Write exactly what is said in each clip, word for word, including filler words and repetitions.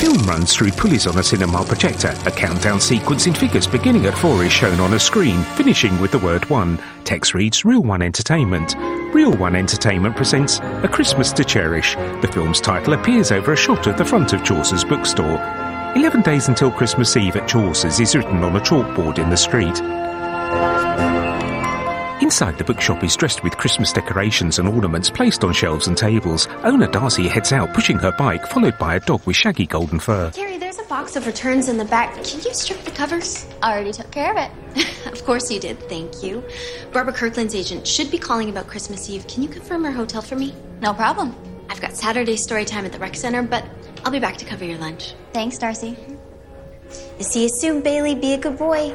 film runs through pulleys on a cinema projector. A countdown sequence in figures beginning at four is shown on a screen, finishing with the word one. Text reads Reel One Entertainment. Reel One Entertainment presents A Christmas to Cherish. The film's title appears over a shot of the front of Chaucer's bookstore. Eleven days until Christmas Eve at Chaucer's is written on a chalkboard in the street. Inside the bookshop is dressed with Christmas decorations and ornaments placed on shelves and tables. Owner Darcy heads out pushing her bike, followed by a dog with shaggy golden fur. Carrie, there's a box of returns in the back. Can you strip the covers? I already took care of it. Of course you did, thank you. Barbara Kirkland's agent should be calling about Christmas Eve. Can you confirm her hotel for me? No problem. I've got Saturday story time at the rec center, but I'll be back to cover your lunch. Thanks, Darcy. See you soon, Bailey. Be a good boy.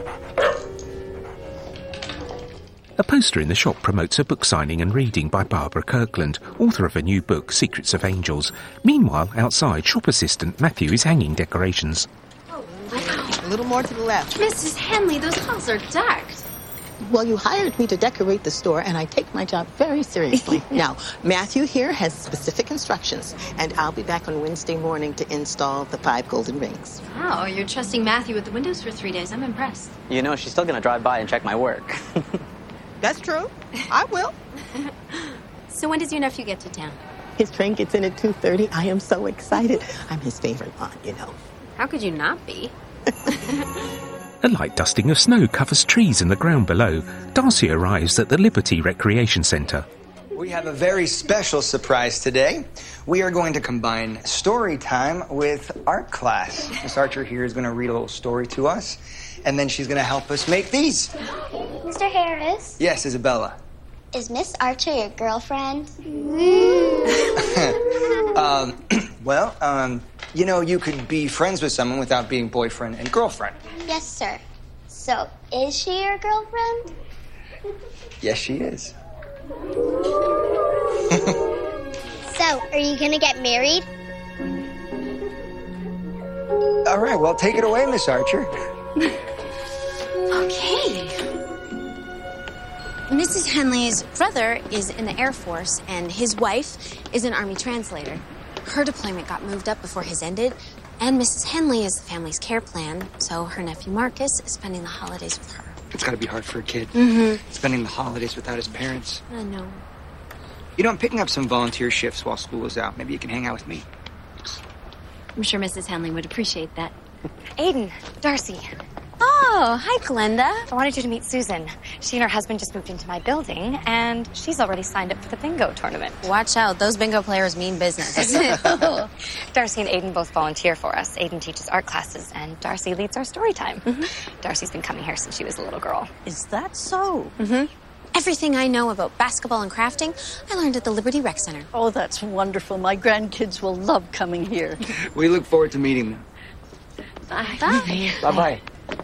A poster in the shop promotes a book signing and reading by Barbara Kirkland, author of a new book, Secrets of Angels. Meanwhile, outside, shop assistant Matthew is hanging decorations. Oh, wow. A little more to the left. Missus Henley, those halls are decked. Well, you hired me to decorate the store, and I take my job very seriously. Now, Matthew here has specific instructions, and I'll be back on Wednesday morning to install the five golden rings. Wow, you're trusting Matthew with the windows for three days. I'm impressed. You know, she's still going to drive by and check my work. That's true. I will. So when does your nephew get to town? His train gets in at two thirty. I am so excited. I'm his favorite aunt, you know. How could you not be? A light dusting of snow covers trees in the ground below. Darcy arrives at the Liberty Recreation Centre. We have a very special surprise today. We are going to combine story time with art class. Miss Archer here is going to read a little story to us, and then she's going to help us make these. Mister Harris? Yes, Isabella. Is Miss Archer your girlfriend? um, well, um, you know, you could be friends with someone without being boyfriend and girlfriend. Yes, sir. So, is she your girlfriend? Yes, she is. So, are you gonna get married? All right, well, take it away, Miss Archer. Okay. Missus Henley's brother is in the Air Force, and his wife is an Army translator. Her deployment got moved up before his ended, and Missus Henley is the family's care plan, so her nephew Marcus is spending the holidays with her. It's got to be hard for a kid. Mm-hmm. Spending the holidays without his parents. I know. You know, I'm picking up some volunteer shifts while school is out. Maybe you can hang out with me. I'm sure Missus Henley would appreciate that. Aiden, Darcy. Oh, hi, Glenda. I wanted you to meet Susan. She and her husband just moved into my building, and she's already signed up for the bingo tournament. Watch out. Those bingo players mean business. Darcy and Aiden both volunteer for us. Aiden teaches art classes, and Darcy leads our story time. Mm-hmm. Darcy's been coming here since she was a little girl. Is that so? Mm-hmm. Everything I know about basketball and crafting, I learned at the Liberty Rec Center. Oh, that's wonderful. My grandkids will love coming here. We look forward to meeting them. Bye. Bye. Bye-bye.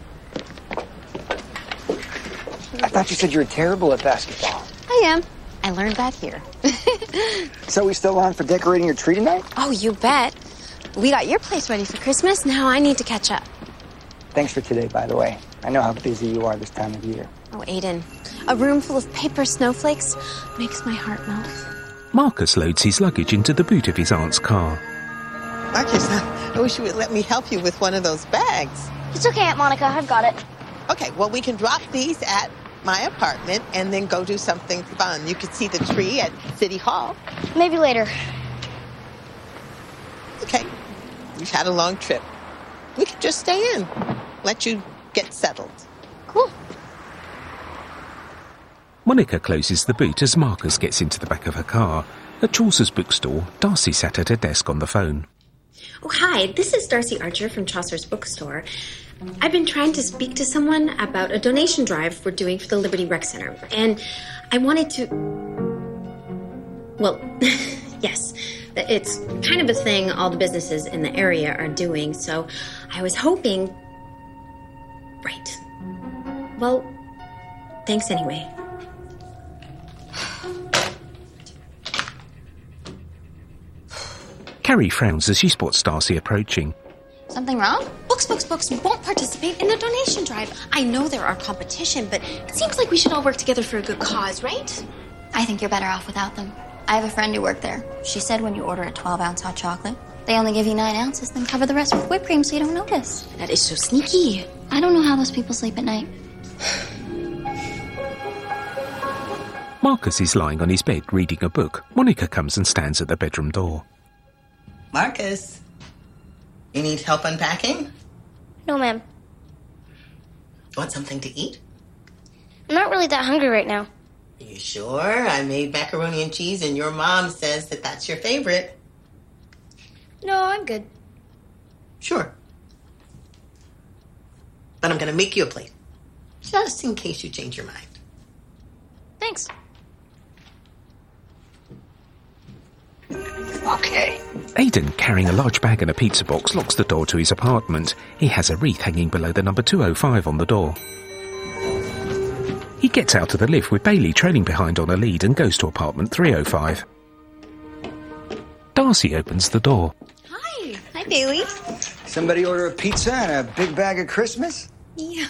I thought you said you were terrible at basketball. I am. I learned that here. So we still on for decorating your tree tonight? Oh, you bet. We got your place ready for Christmas. Now I need to catch up. Thanks for today, by the way. I know how busy you are this time of year. Oh, Aiden, a room full of paper snowflakes makes my heart melt. Marcus loads his luggage into the boot of his aunt's car. Marcus, I wish you would let me help you with one of those bags. It's okay, Aunt Monica. I've got it. Okay, well, we can drop these at my apartment and then go do something fun. You could see the tree at City Hall. Maybe later. Okay. We've had a long trip. We could just stay in. Let you get settled. Cool. Monica closes the boot as Marcus gets into the back of her car. At Chaucer's bookstore, Darcy sat at her desk on the phone. Oh, hi. This is Darcy Archer from Chaucer's bookstore. I've been trying to speak to someone about a donation drive we're doing for the Liberty Rec Center. And I wanted to... Well, yes. It's kind of a thing all the businesses in the area are doing, so I was hoping... Right. Well, thanks anyway. Carrie frowns as she spots Darcy approaching. Something wrong? Books, Books, Books won't participate in the donation drive. I know there are competition, but it seems like we should all work together for a good cause, right? I think you're better off without them. I have a friend who worked there. She said when you order a twelve ounce hot chocolate, They only give you nine ounces, then cover the rest with whipped cream so you don't notice. That is so sneaky. I don't know how those people sleep at night. Marcus is lying on his bed reading a book. Monica comes and stands at the bedroom door. Marcus, you need help unpacking? No, ma'am. Want something to eat? I'm not really that hungry right now. Are you sure? I made macaroni and cheese and your mom says that that's your favorite. No, I'm good. Sure. But I'm going to make you a plate. Just in case you change your mind. Thanks. Okay. Aidan, carrying a large bag and a pizza box, locks the door to his apartment. He has a wreath hanging below the number two oh five on the door. He gets out of the lift with Bailey trailing behind on a lead and goes to apartment three oh five. Darcy opens the door. Hi. Hi, Bailey. Somebody order a pizza and a big bag of Christmas? Yeah.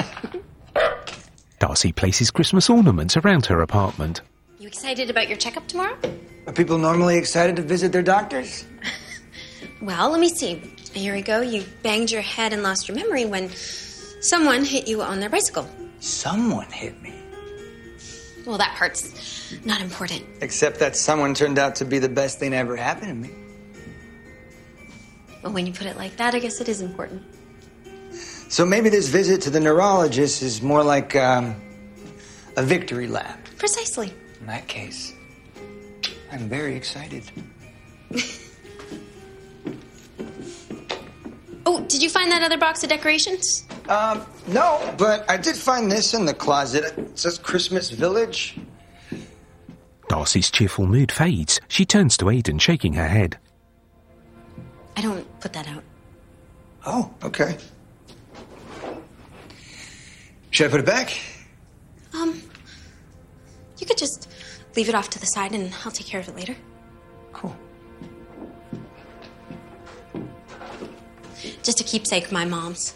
Darcy places Christmas ornaments around her apartment. You excited about your checkup tomorrow? Are people normally excited to visit their doctors? Well, let me see. A year ago, you banged your head and lost your memory when someone hit you on their bicycle. Someone hit me. Well, that part's not important. Except that someone turned out to be the best thing ever happened to me. Well, when you put it like that, I guess it is important. So maybe this visit to the neurologist is more like um, a victory lap. Precisely. In that case, I'm very excited. Oh, did you find that other box of decorations? Um, no, but I did find this in the closet. It says Christmas Village. Darcy's cheerful mood fades. She turns to Aidan, shaking her head. I don't put that out. Oh, okay. Should I put it back? Um, you could just leave it off to the side and I'll take care of it later. Cool. Just a keepsake of my mom's.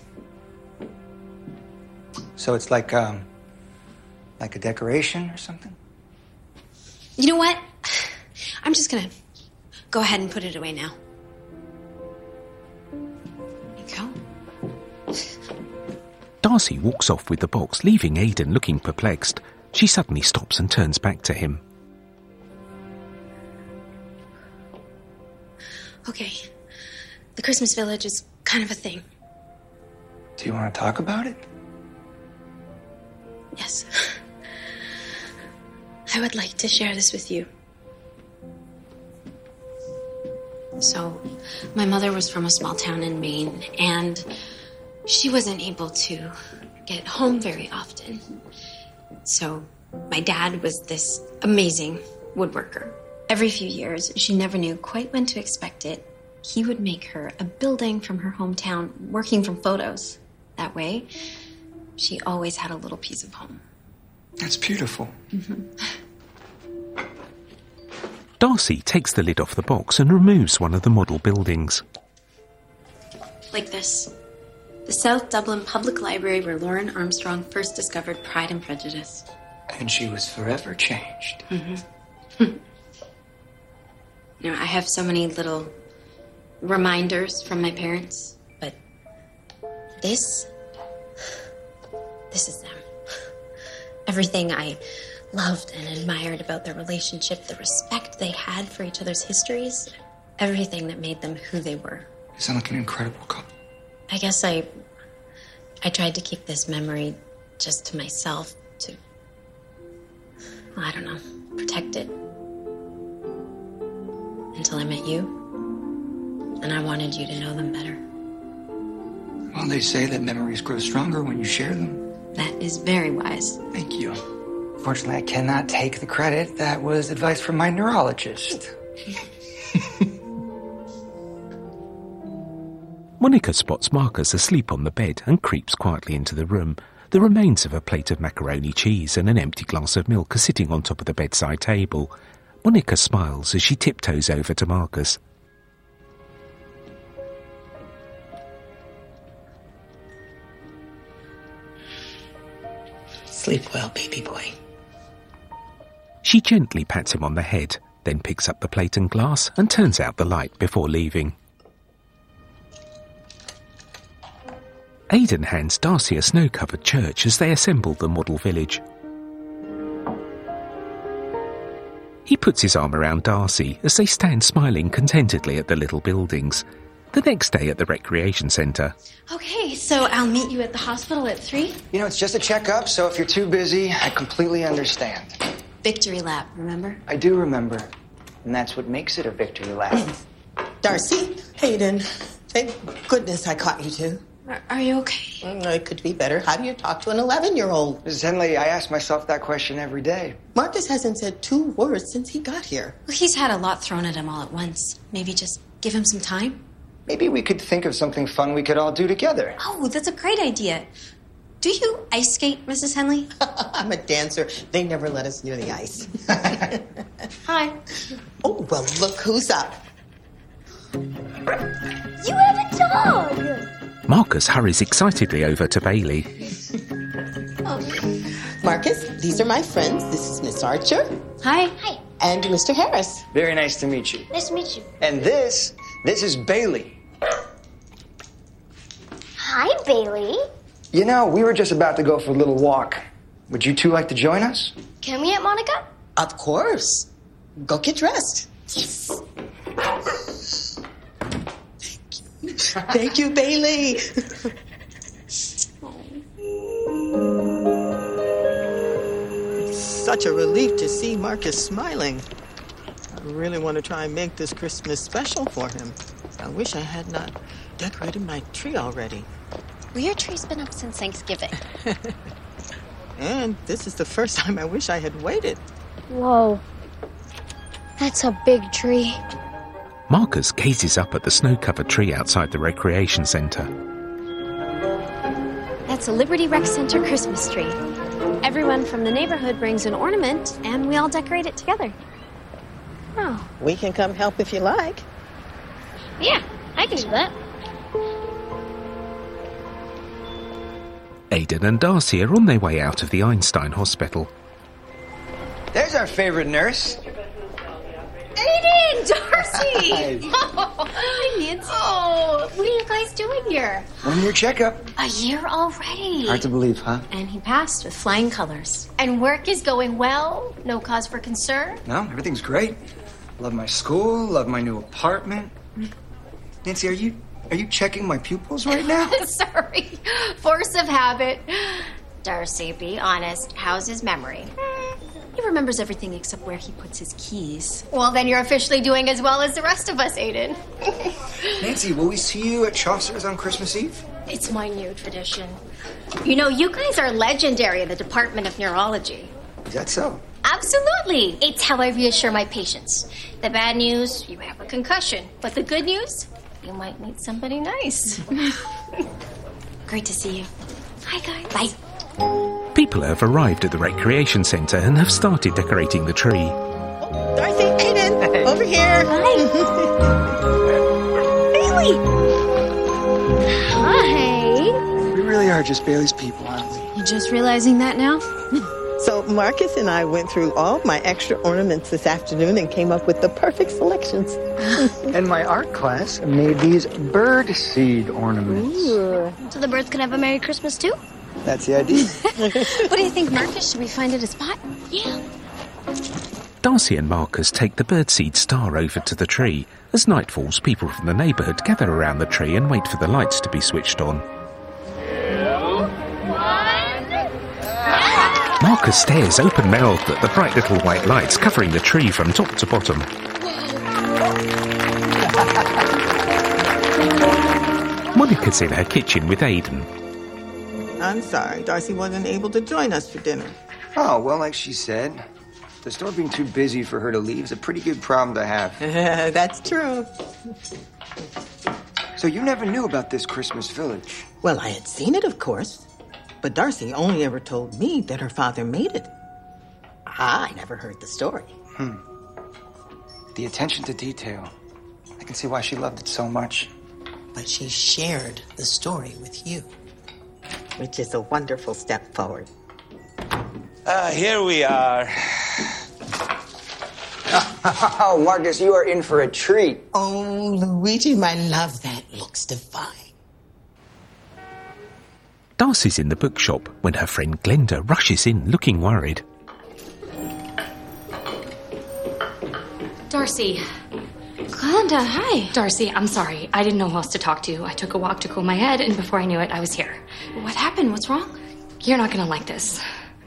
So it's like, um, like a decoration or something? You know what? I'm just gonna go ahead and put it away now. There you go. Darcy walks off with the box, leaving Aidan looking perplexed. She suddenly stops and turns back to him. Okay. The Christmas Village is kind of a thing. Do you want to talk about it? Yes. I would like to share this with you. So, my mother was from a small town in Maine, and she wasn't able to get home very often. So, my dad was this amazing woodworker. Every few years, she never knew quite when to expect it. He would make her a building from her hometown, working from photos. That way, she always had a little piece of home. That's beautiful. Mm-hmm. Darcy takes the lid off the box and removes one of the model buildings. Like this. The South Dublin Public Library where Lauren Armstrong first discovered Pride and Prejudice. And she was forever changed. Mm-hmm. You know, I have so many little reminders from my parents, but this, this is them. Everything I loved and admired about their relationship, the respect they had for each other's histories, everything that made them who they were. You sound like an incredible couple. I guess I, I tried to keep this memory just to myself, to, well, I don't know, protect it. Until I met you, and I wanted you to know them better. Well, they say that memories grow stronger when you share them. That is very wise. Thank you. Fortunately, I cannot take the credit. That was advice from my neurologist. Monica spots Marcus asleep on the bed and creeps quietly into the room. The remains of a plate of macaroni cheese and an empty glass of milk are sitting on top of the bedside table. Monica smiles as she tiptoes over to Marcus. Sleep well, baby boy. She gently pats him on the head, then picks up the plate and glass and turns out the light before leaving. Aidan hands Darcy a snow-covered church as they assemble the model village. He puts his arm around Darcy as they stand smiling contentedly at the little buildings. The next day at the recreation centre. Okay, so I'll meet you at the hospital at three? You know, it's just a checkup, so if you're too busy, I completely understand. Victory lap, remember? I do remember. And that's what makes it a victory lap. Darcy, Hayden, thank goodness I caught you two. Are, are you okay? Mm, it could be better. How do you talk to an eleven-year-old? Missus Henley, I ask myself that question every day. Marcus hasn't said two words since he got here. Well, he's had a lot thrown at him all at once. Maybe just give him some time? Maybe we could think of something fun we could all do together. Oh, that's a great idea. Do you ice skate, Missus Henley? I'm a dancer. They never let us near the ice. Hi. Oh, well, look who's up. You have a dog! Marcus hurries excitedly over to Bailey. Marcus, these are my friends. This is Miss Archer. Hi. Hi. And Mister Harris. Very nice to meet you. Nice to meet you. And this, this is Bailey. Hi, Bailey. You know, we were just about to go for a little walk. Would you two like to join us? Can we, Aunt Monica? Of course. Go get dressed. Yes. Thank you, Bailey. It's such a relief to see Marcus smiling. I really want to try and make this Christmas special for him. I wish I had not decorated my tree already. Well, your tree's been up since Thanksgiving. And this is the first time I wish I had waited. Whoa. That's a big tree. Marcus gazes up at the snow-covered tree outside the recreation centre. That's a Liberty Rec Center Christmas tree. Everyone from the neighborhood brings an ornament, and we all decorate it together. Oh. We can come help if you like. Yeah, I can do that. Aidan and Darcy are on their way out of the Einstein Hospital. There's our favorite nurse. Aiden! Darcy! Hi. Hi, Nancy. Oh, what are you guys doing here? One year checkup. A year already. Hard to believe, huh? And he passed with flying colors. And work is going well? No cause for concern? No, everything's great. Love my school, love my new apartment. Nancy, are you are you checking my pupils right now? Sorry. Force of habit. Darcy, be honest. How's his memory? He remembers everything except where he puts his keys. Well, then you're officially doing as well as the rest of us, Aiden. Nancy, will we see you at Chaucer's on Christmas Eve? It's my new tradition. You know, you guys are legendary in the Department of Neurology. Is that so? Absolutely. It's how I reassure my patients. The bad news, you have a concussion. But the good news, you might meet somebody nice. Great to see you. Hi, guys. Bye. People have arrived at the recreation centre and have started decorating the tree. Oh, Darcy, Aiden, over here. Hi. Bailey! Hi. We really are just Bailey's people, aren't we? You just realizing that now? So Marcus and I went through all of my extra ornaments this afternoon and came up with the perfect selections. And my art class made these bird seed ornaments. Ooh. So the birds can have a Merry Christmas, too? That's the idea. What do you think, Marcus? Should we find it a spot? Yeah. Darcy and Marcus take the birdseed star over to the tree. As night falls, people from the neighbourhood gather around the tree and wait for the lights to be switched on. Marcus stares open-mouthed at the bright little white lights covering the tree from top to bottom. Monica's in her kitchen with Aidan. I'm sorry, Darcy wasn't able to join us for dinner. Oh, well, like she said, the store being too busy for her to leave is a pretty good problem to have. That's true. So you never knew about this Christmas village? Well, I had seen it, of course. But Darcy only ever told me that her father made it. I never heard the story. Hmm. The attention to detail. I can see why she loved it so much. But she shared the story with you, which is a wonderful step forward. Ah, uh, here we are. Oh, Marcus, you are in for a treat. Oh, Luigi, my love, that looks divine. Darcy's in the bookshop when her friend Glenda rushes in looking worried. Darcy. Glenda, hi. Darcy, I'm sorry. I didn't know who else to talk to. I took a walk to cool my head, and before I knew it, I was here. What happened? What's wrong? You're not going to like this.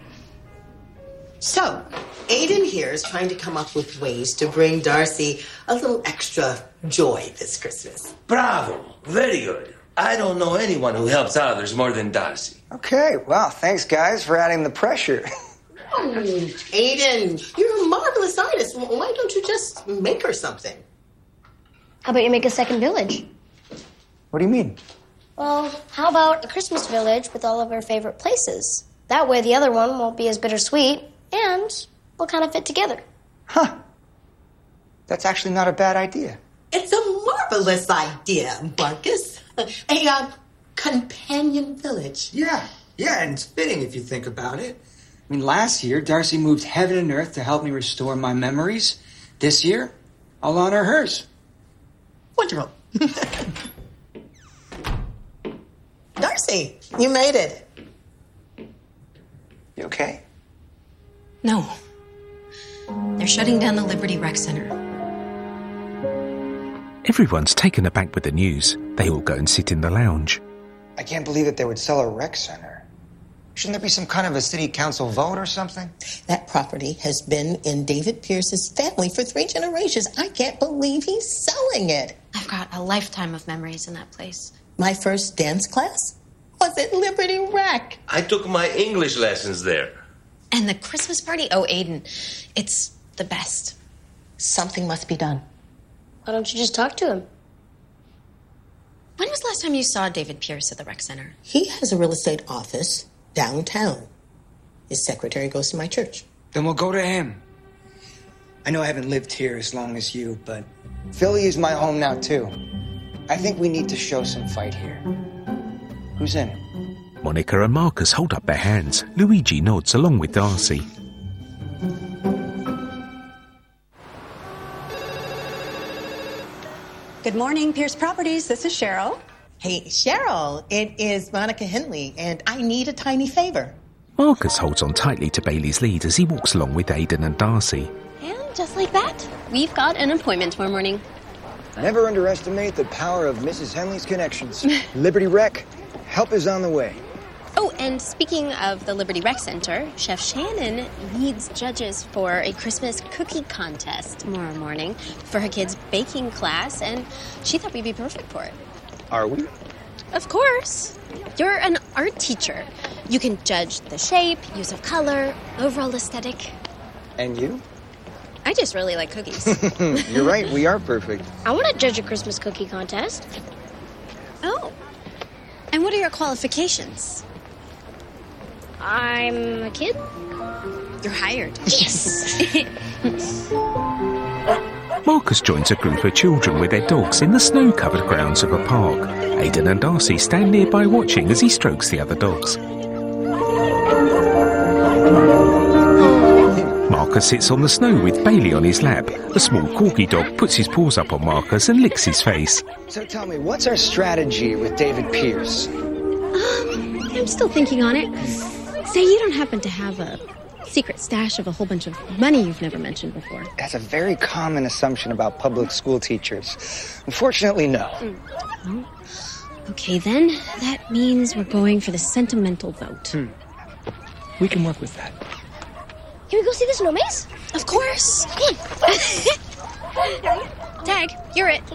So, Aiden here is trying to come up with ways to bring Darcy a little extra joy this Christmas. Bravo. Very good. I don't know anyone who helps others more than Darcy. Okay, well, thanks, guys, for adding the pressure. Oh, Aiden, you're a marvelous artist. Why don't you just make her something? How about you make a second village? What do you mean? Well, how about a Christmas village with all of our favorite places? That way the other one won't be as bittersweet, and we'll kind of fit together. Huh. That's actually not a bad idea. It's a marvelous idea, Marcus. A uh, companion village. Yeah, yeah, and it's fitting if you think about it. I mean, last year, Darcy moved heaven and earth to help me restore my memories. This year, I'll honor hers. Wonderful. Darcy, you made it. You okay? No. They're shutting down the Liberty Rec Center. Everyone's taken aback with the news. They all go and sit in the lounge. I can't believe that they would sell a rec center. Shouldn't there be some kind of a city council vote or something? That property has been in David Pierce's family for three generations. I can't believe he's selling it. I've got a lifetime of memories in that place. My first dance class was at Liberty Rec. I took my English lessons there. And the Christmas party? Oh, Aiden, it's the best. Something must be done. Why don't you just talk to him? When was the last time you saw David Pierce at the rec center? He has a real estate office downtown. His secretary goes to my church. Then we'll go to him. I know I haven't lived here as long as you, but Philly is my home now, too. I think we need to show some fight here. Who's in? Monica and Marcus hold up their hands. Luigi nods along with Darcy. Good morning, Pierce Properties. This is Cheryl. Hey, Cheryl, it is Monica Henley, and I need a tiny favor. Marcus holds on tightly to Bailey's lead as he walks along with Aiden and Darcy. And just like that, we've got an appointment tomorrow morning. Never underestimate the power of Missus Henley's connections. Liberty Rec, help is on the way. Oh, and speaking of the Liberty Rec Center, Chef Shannon needs judges for a Christmas cookie contest tomorrow morning for her kids' baking class, and she thought we'd be perfect for it. Are we? Of course. You're an art teacher. You can judge the shape, use of color, overall aesthetic. And you? I just really like cookies. You're right, we are perfect. I want to judge a Christmas cookie contest. Oh. And what are your qualifications? I'm a kid. You're hired. Yes. Marcus joins a group of children with their dogs in the snow-covered grounds of a park. Aiden and Darcy stand nearby watching as he strokes the other dogs. Marcus sits on the snow with Bailey on his lap. A small corgi dog puts his paws up on Marcus and licks his face. So tell me, what's our strategy with David Pierce? Um, I'm still thinking on it. Say you don't happen to have a secret stash of a whole bunch of money you've never mentioned before. That's a very common assumption about public school teachers. Unfortunately, no. Mm. Oh. Okay, then. That means we're going for the sentimental vote. Hmm. We can work with that. Can we go see the snow maze? Of course. Come on. Tag, you're it.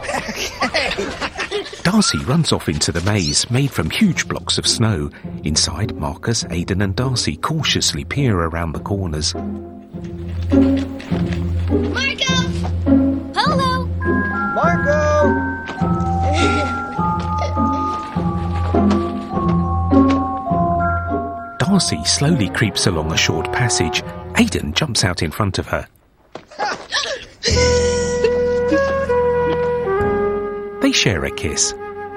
Darcy runs off into the maze, made from huge blocks of snow. Inside, Marcus, Aiden and Darcy cautiously peer around the corners. Marco! Hello! Marco! Darcy slowly creeps along a short passage. Aiden jumps out in front of her. They share a kiss.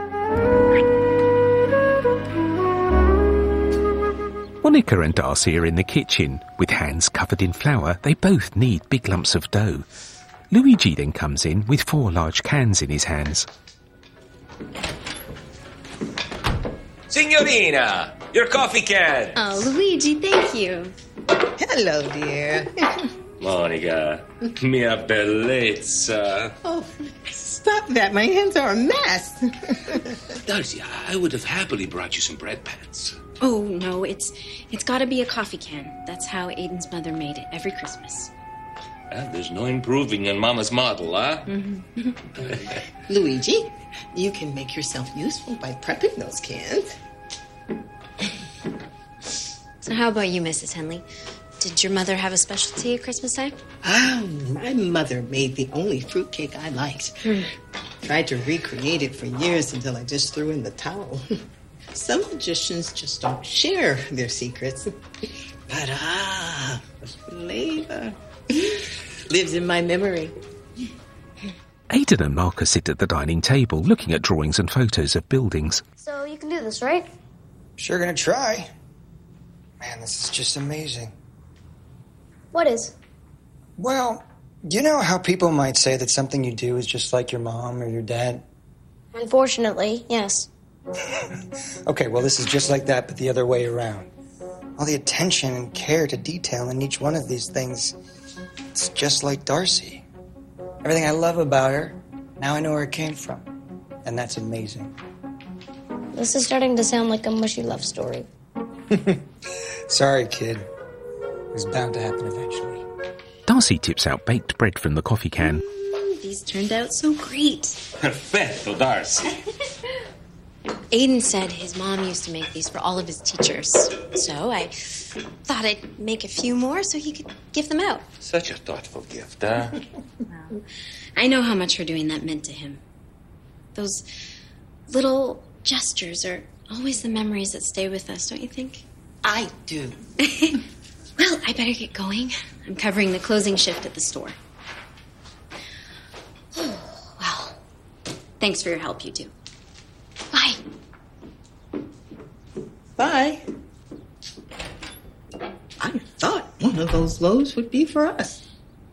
Monica and Darcy are in the kitchen. With hands covered in flour, they both knead big lumps of dough. Luigi then comes in with four large cans in his hands. Signorina, your coffee can. Oh, Luigi, thank you. Hello, dear. Monica, mia bellezza. Oh, stop that. My hands are a mess. Darcy, I would have happily brought you some bread pats. Oh, no, it's it's got to be a coffee can. That's how Aiden's mother made it every Christmas. Well, there's no improving on Mama's model, huh? Mm-hmm. Luigi, you can make yourself useful by prepping those cans. So how about you, Missus Henley? Did your mother have a specialty at Christmas time? Oh, my mother made the only fruitcake I liked. Hmm. Tried to recreate it for years until I just threw in the towel. Some magicians just don't share their secrets. But ah, the flavor lives in my memory. Aidan and Marcus sit at the dining table looking at drawings and photos of buildings. So you can do this, right? Sure gonna try. Man, this is just amazing. What is? Well, you know how people might say that something you do is just like your mom or your dad? Unfortunately, yes. Okay, well, this is just like that, but the other way around. All the attention and care to detail in each one of these things, it's just like Darcy. Everything I love about her, now I know where it came from. And that's amazing. This is starting to sound like a mushy love story. Sorry, kid. It was bound to happen eventually. Darcy tips out baked bread from the coffee can. Mm, these turned out so great. Perfetto, Darcy. Aiden said his mom used to make these for all of his teachers. So I thought I'd make a few more so he could give them out. Such a thoughtful gift, huh? Well, I know how much her doing that meant to him. Those little gestures are always the memories that stay with us, don't you think? I do. Well, I better get going. I'm covering the closing shift at the store. Well, thanks for your help, you two. Bye. Bye. I thought one of those loaves would be for us.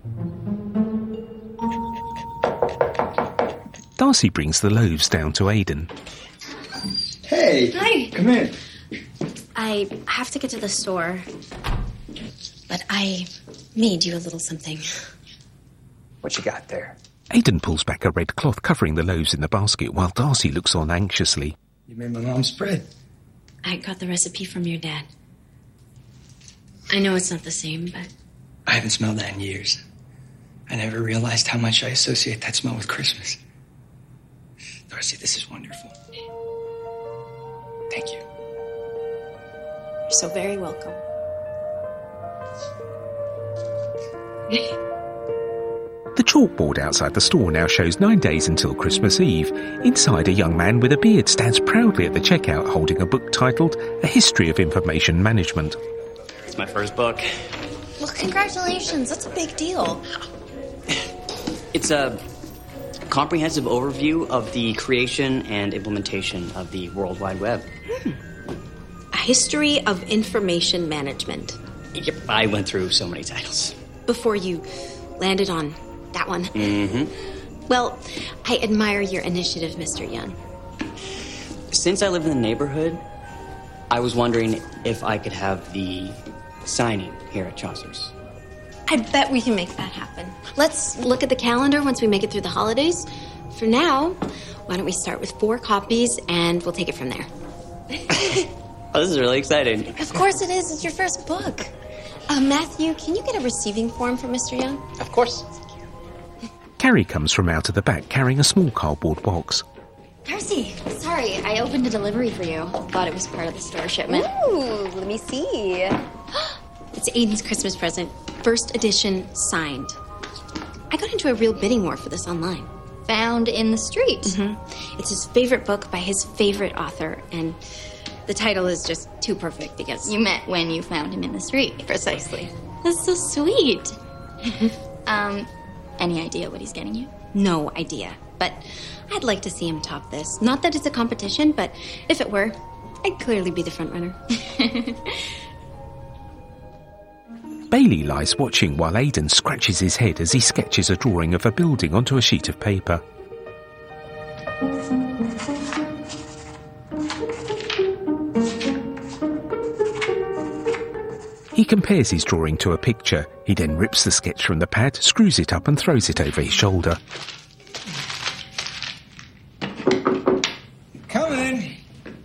Darcy brings the loaves down to Aidan. Hey! Hi. Come in. I have to get to the store, but I made you a little something. What you got there? Aidan pulls back a red cloth covering the loaves in the basket while Darcy looks on anxiously. You made my mom's bread. I got the recipe from your dad. I know it's not the same, but... I haven't smelled that in years. I never realized how much I associate that smell with Christmas. Darcy, this is wonderful. Thank you. You're so very welcome. The chalkboard outside the store now shows nine days until Christmas Eve. Inside, a young man with a beard stands proudly at the checkout holding a book titled A History of Information Management. It's my first book. Well, congratulations. That's a big deal. It's a comprehensive overview of the creation and implementation of the World Wide Web. Hmm. A History of Information Management. Yep, I went through so many titles. Before you landed on that one. Mm-hmm. Well, I admire your initiative, Mister Young. Since I live in the neighborhood, I was wondering if I could have the signing here at Chaucer's. I bet we can make that happen. Let's look at the calendar once we make it through the holidays. For now, why don't we start with four copies and we'll take it from there. Oh, this is really exciting. Of course it is. It's your first book. Uh, Matthew, can you get a receiving form for Mister Young? Of course. Carrie comes from out of the back carrying a small cardboard box. Darcy, sorry, I opened a delivery for you. Thought it was part of the store shipment. Ooh, let me see. It's Aiden's Christmas present. First edition, signed. I got into a real bidding war for this online. Found in the street. Mm-hmm. It's his favorite book by his favorite author, and the title is just too perfect because... You meant when you found him in the street. Precisely. That's so sweet. um, any idea what he's getting you? No idea, but I'd like to see him top this. Not that it's a competition, but if it were, I'd clearly be the front runner. Bailey lies watching while Aidan scratches his head as he sketches a drawing of a building onto a sheet of paper. He compares his drawing to a picture. He then rips the sketch from the pad, screws it up and throws it over his shoulder. Come in.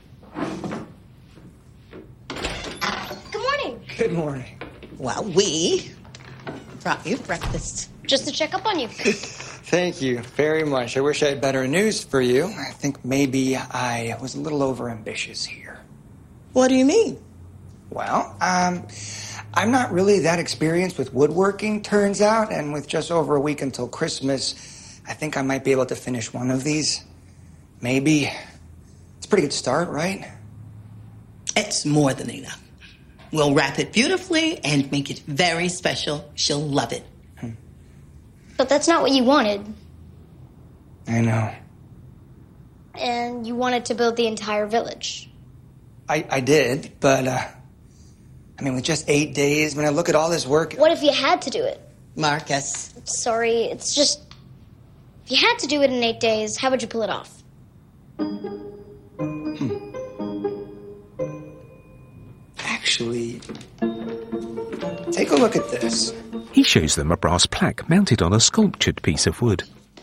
Good morning. Good morning. Well, we brought you breakfast. Just to check up on you. Thank you very much. I wish I had better news for you. I think maybe I was a little overambitious here. What do you mean? Well, um, I'm not really that experienced with woodworking, turns out, and with just over a week until Christmas, I think I might be able to finish one of these. Maybe. It's a pretty good start, right? It's more than enough. We'll wrap it beautifully and make it very special. She'll love it. Hmm. But that's not what you wanted. I know. And you wanted to build the entire village. I, I did, but, uh, I mean, with just eight days, when I look at all this work... What if you had to do it? Marcus. Sorry, it's just... If you had to do it in eight days, how would you pull it off? Hmm. Actually, take a look at this. He shows them a brass plaque mounted on a sculptured piece of wood.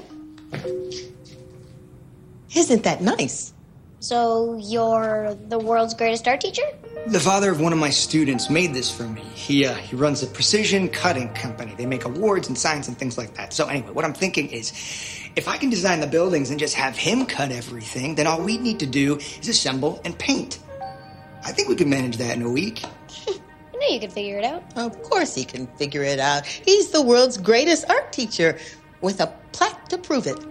Isn't that nice? So, you're the world's greatest art teacher? The father of one of my students made this for me. He uh, he runs a precision cutting company. They make awards and signs and things like that. So anyway, what I'm thinking is, if I can design the buildings and just have him cut everything, then all we need to do is assemble and paint. I think we could manage that in a week. I know you could figure it out. Of course he can figure it out. He's the world's greatest art teacher with a plaque to prove it.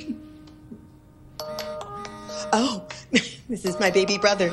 Oh, this is my baby brother.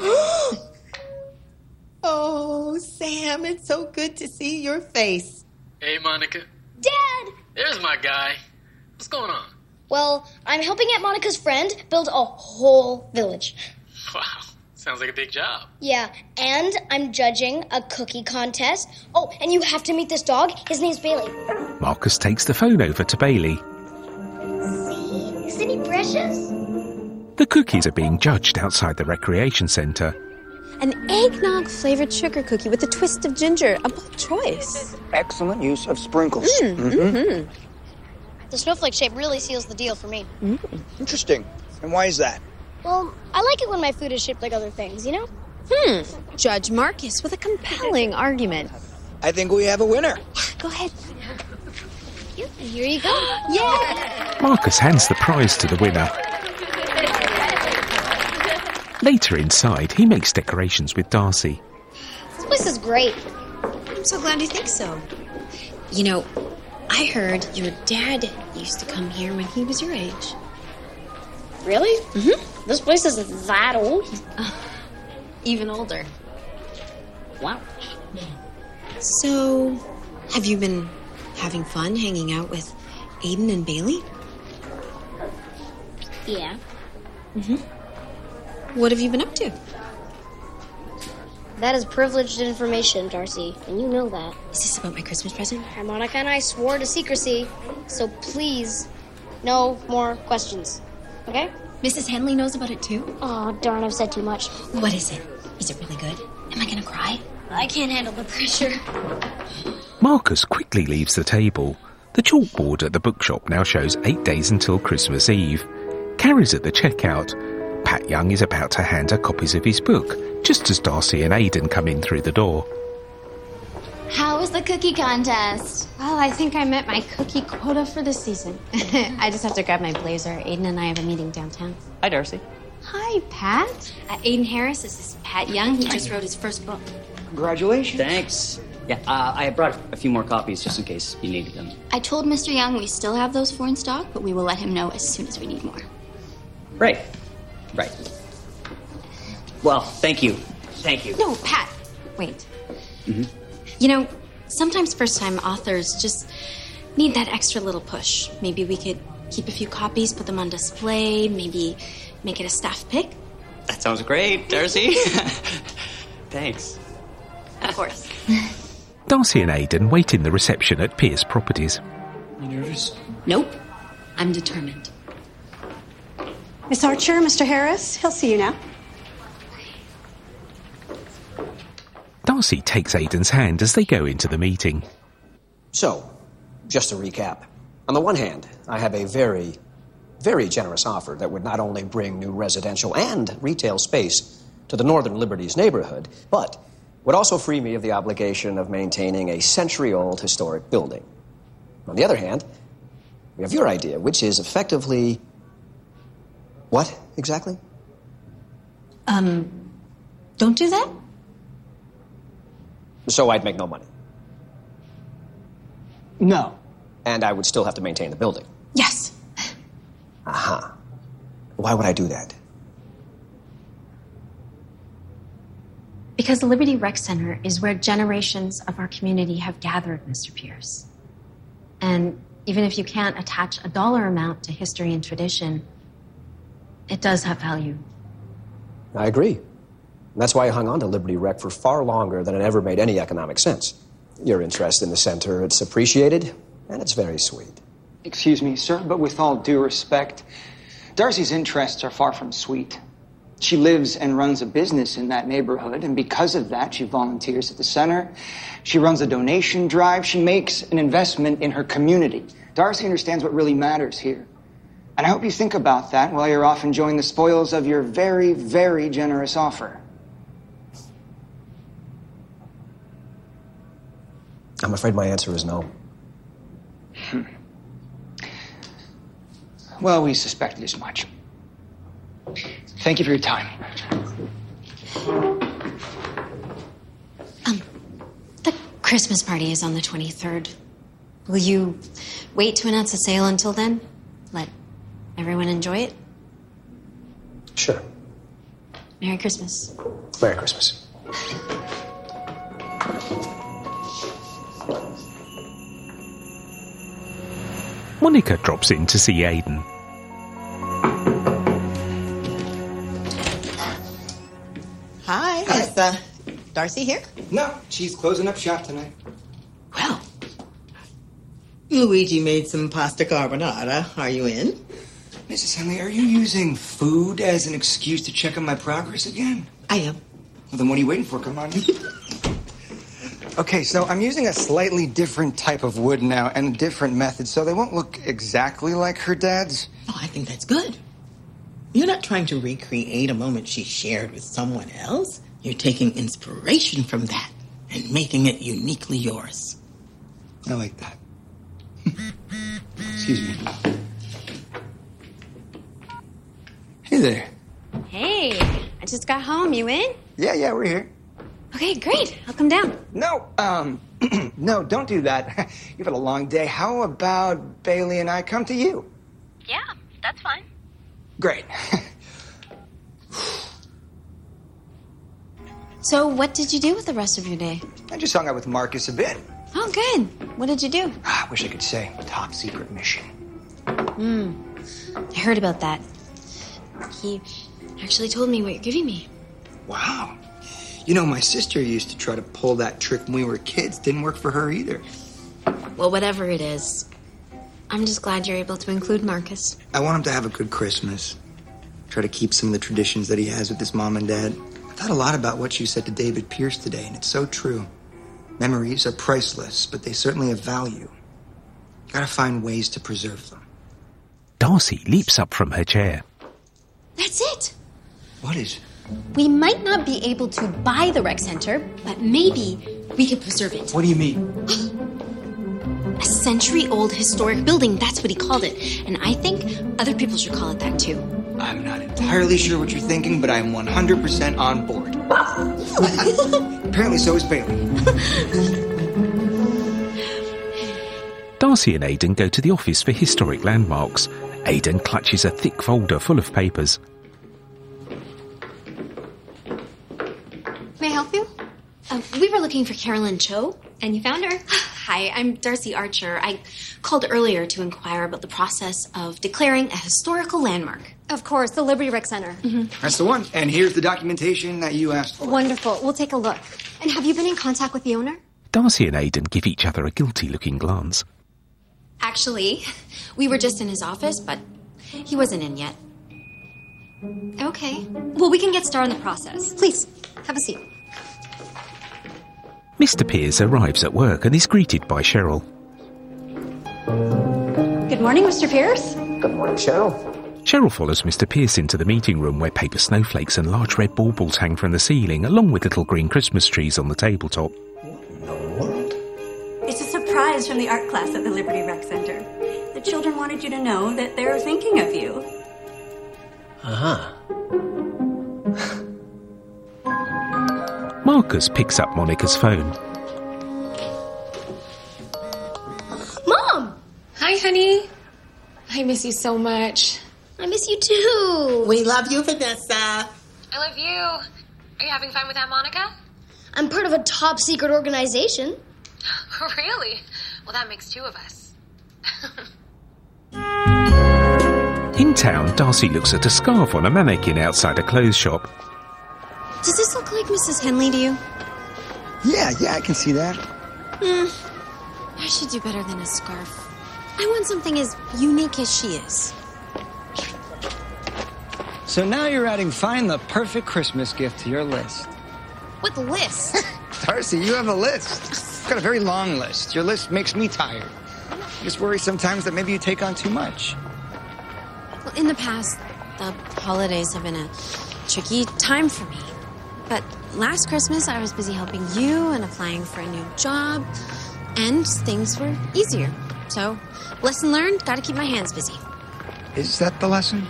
Oh, Sam, it's so good to see your face. Hey, Monica. Dad! There's my guy. What's going on? Well, I'm helping Aunt Monica's friend build a whole village. Wow, sounds like a big job. Yeah, and I'm judging a cookie contest. Oh, and you have to meet this dog. His name's Bailey. Marcus takes the phone over to Bailey. See? Isn't he precious? The cookies are being judged outside the recreation centre. An eggnog-flavored sugar cookie with a twist of ginger. A bold choice. Excellent use of sprinkles. Mm, mm-hmm. Mm-hmm. The snowflake shape really seals the deal for me. Mm. Interesting. And why is that? Well, I like it when my food is shaped like other things, you know? Hmm. Judge Marcus with a compelling argument. I think we have a winner. Go ahead. Here you go. Yeah! Marcus hands the prize to the winner. Later inside, he makes decorations with Darcy. This place is great. I'm so glad you think so. You know, I heard your dad used to come here when he was your age. Really? Mm-hmm. This place isn't that old. Uh, even older. Wow. So, have you been having fun hanging out with Aiden and Bailey? Yeah. Mm-hmm. What have you been up to? That is privileged information, Darcy, and you know that. Is this about my Christmas present? Monica and I swore to secrecy, so please, no more questions. Okay? Missus Henley knows about it too? Oh, darn, I've said too much. What is it? Is it really good? Am I gonna cry? I can't handle the pressure. Marcus quickly leaves the table. The chalkboard at the bookshop now shows eight days until Christmas Eve. Carrie's at the checkout. Pat Young is about to hand her copies of his book, just as Darcy and Aidan come in through the door. How was the cookie contest? Well, I think I met my cookie quota for this season. I just have to grab my blazer. Aiden and I have a meeting downtown. Hi, Darcy. Hi, Pat. Uh, Aiden Harris, this is Pat Young. He just wrote his first book. Congratulations. Thanks. Yeah, uh, I brought a few more copies just in case you needed them. I told Mister Young we still have those four in stock, but we will let him know as soon as we need more. Right. Right. Well, thank you. Thank you. No, Pat. Wait. Mm-hmm. You know, sometimes first-time authors just need that extra little push. Maybe we could keep a few copies, put them on display, maybe make it a staff pick. That sounds great, Darcy. Thanks. Of course. Darcy and Aidan wait in the reception at Pierce Properties. You nervous? Nope. I'm determined. Miss Archer, Mister Harris, he'll see you now. Darcy takes Aiden's hand as they go into the meeting. So, just to recap. On the one hand, I have a very, very generous offer that would not only bring new residential and retail space to the Northern Liberties neighborhood, but would also free me of the obligation of maintaining a century-old historic building. On the other hand, we have your idea, which is effectively... What, exactly? Um, don't do that? So I'd make no money. No. And I would still have to maintain the building. Yes. Aha. Why would I do that? Because the Liberty Rec Center is where generations of our community have gathered, Mister Pierce. And even if you can't attach a dollar amount to history and tradition, it does have value. I agree. And that's why I hung on to Liberty Rec for far longer than it ever made any economic sense. Your interest in the center, it's appreciated, and it's very sweet. Excuse me, sir, but with all due respect, Darcy's interests are far from sweet. She lives and runs a business in that neighborhood, and because of that, she volunteers at the center. She runs a donation drive. She makes an investment in her community. Darcy understands what really matters here. And I hope you think about that while you're off enjoying the spoils of your very, very generous offer. I'm afraid my answer is no. Hmm. Well, we suspected as much. Thank you for your time. Um, the Christmas party is on the twenty-third. Will you wait to announce the sale until then? Let everyone enjoy it? Sure. Merry Christmas. Merry Christmas. Monica drops in to see Aiden. Hi, is uh, Darcy here? No, she's closing up shop tonight. Well, Luigi made some pasta carbonara. Are you in? Missus Henley, are you using food as an excuse to check on my progress again? I am. Well, then what are you waiting for? Come on. Okay, so I'm using a slightly different type of wood now and a different method, so they won't look exactly like her dad's. Oh, I think that's good. You're not trying to recreate a moment she shared with someone else. You're taking inspiration from that and making it uniquely yours. I like that. Excuse me. Hey there. Hey, I just got home. You in? Yeah, yeah, we're here. Okay, great. I'll come down. No, um, no, don't do that. You've had a long day. How about Bailey and I come to you? Yeah, that's fine. Great. So, what did you do with the rest of your day? I just hung out with Marcus a bit. Oh, good. What did you do? I wish I could say. Top secret mission. Hmm. I heard about that. He actually told me what you're giving me. Wow. You know, my sister used to try to pull that trick when we were kids. Didn't work for her either. Well, whatever it is, I'm just glad you're able to include Marcus. I want him to have a good Christmas. Try to keep some of the traditions that he has with his mom and dad. I thought a lot about what you said to David Pierce today, and it's so true. Memories are priceless, but they certainly have value. You gotta find ways to preserve them. Darcy leaps up from her chair. That's it. What is? We might not be able to buy the rec center, but maybe we could preserve it. What do you mean? A century-old historic building, that's what he called it. And I think other people should call it that, too. I'm not entirely sure what you're thinking, but I am one hundred percent on board. Apparently so is Bailey. Darcy and Aidan go to the office for historic landmarks. Aidan clutches a thick folder full of papers. May I help you? Uh, we were looking for Carolyn Cho. And you found her? Hi, I'm Darcy Archer. I called earlier to inquire about the process of declaring a historical landmark. Of course, the Liberty Rec Center. Mm-hmm. That's the one. And here's the documentation that you asked for. Wonderful. We'll take a look. And have you been in contact with the owner? Darcy and Aidan give each other a guilty-looking glance. Actually, we were just in his office, but he wasn't in yet. Okay. Well, we can get started on the process. Please, have a seat. Mister Pierce arrives at work and is greeted by Cheryl. Good morning, Mister Pierce. Good morning, Cheryl. Cheryl follows Mister Pierce into the meeting room where paper snowflakes and large red baubles hang from the ceiling, along with little green Christmas trees on the tabletop. It's a surprise from the art class at the Liberty Rec Center. The children wanted you to know that they're thinking of you. Uh-huh. Marcus picks up Monica's phone. Mom! Hi, honey. I miss you so much. I miss you too. We love you, Vanessa. I love you. Are you having fun with Aunt Monica? I'm part of a top secret organization. Really? Well, that makes two of us. In town, Darcy looks at a scarf on a mannequin outside a clothes shop. Does this look like Missus Henley to you? Yeah, yeah, I can see that. Hmm. I should do better than a scarf. I want something as unique as she is. So now you're adding Find the perfect Christmas gift to your list. What list? Darcy, you have a list. You've got a very long list. Your list makes me tired. I just worry sometimes that maybe you take on too much. Well, in the past, the holidays have been a tricky time for me. But last Christmas, I was busy helping you and applying for a new job, and things were easier. So, lesson learned, gotta keep my hands busy. Is that the lesson?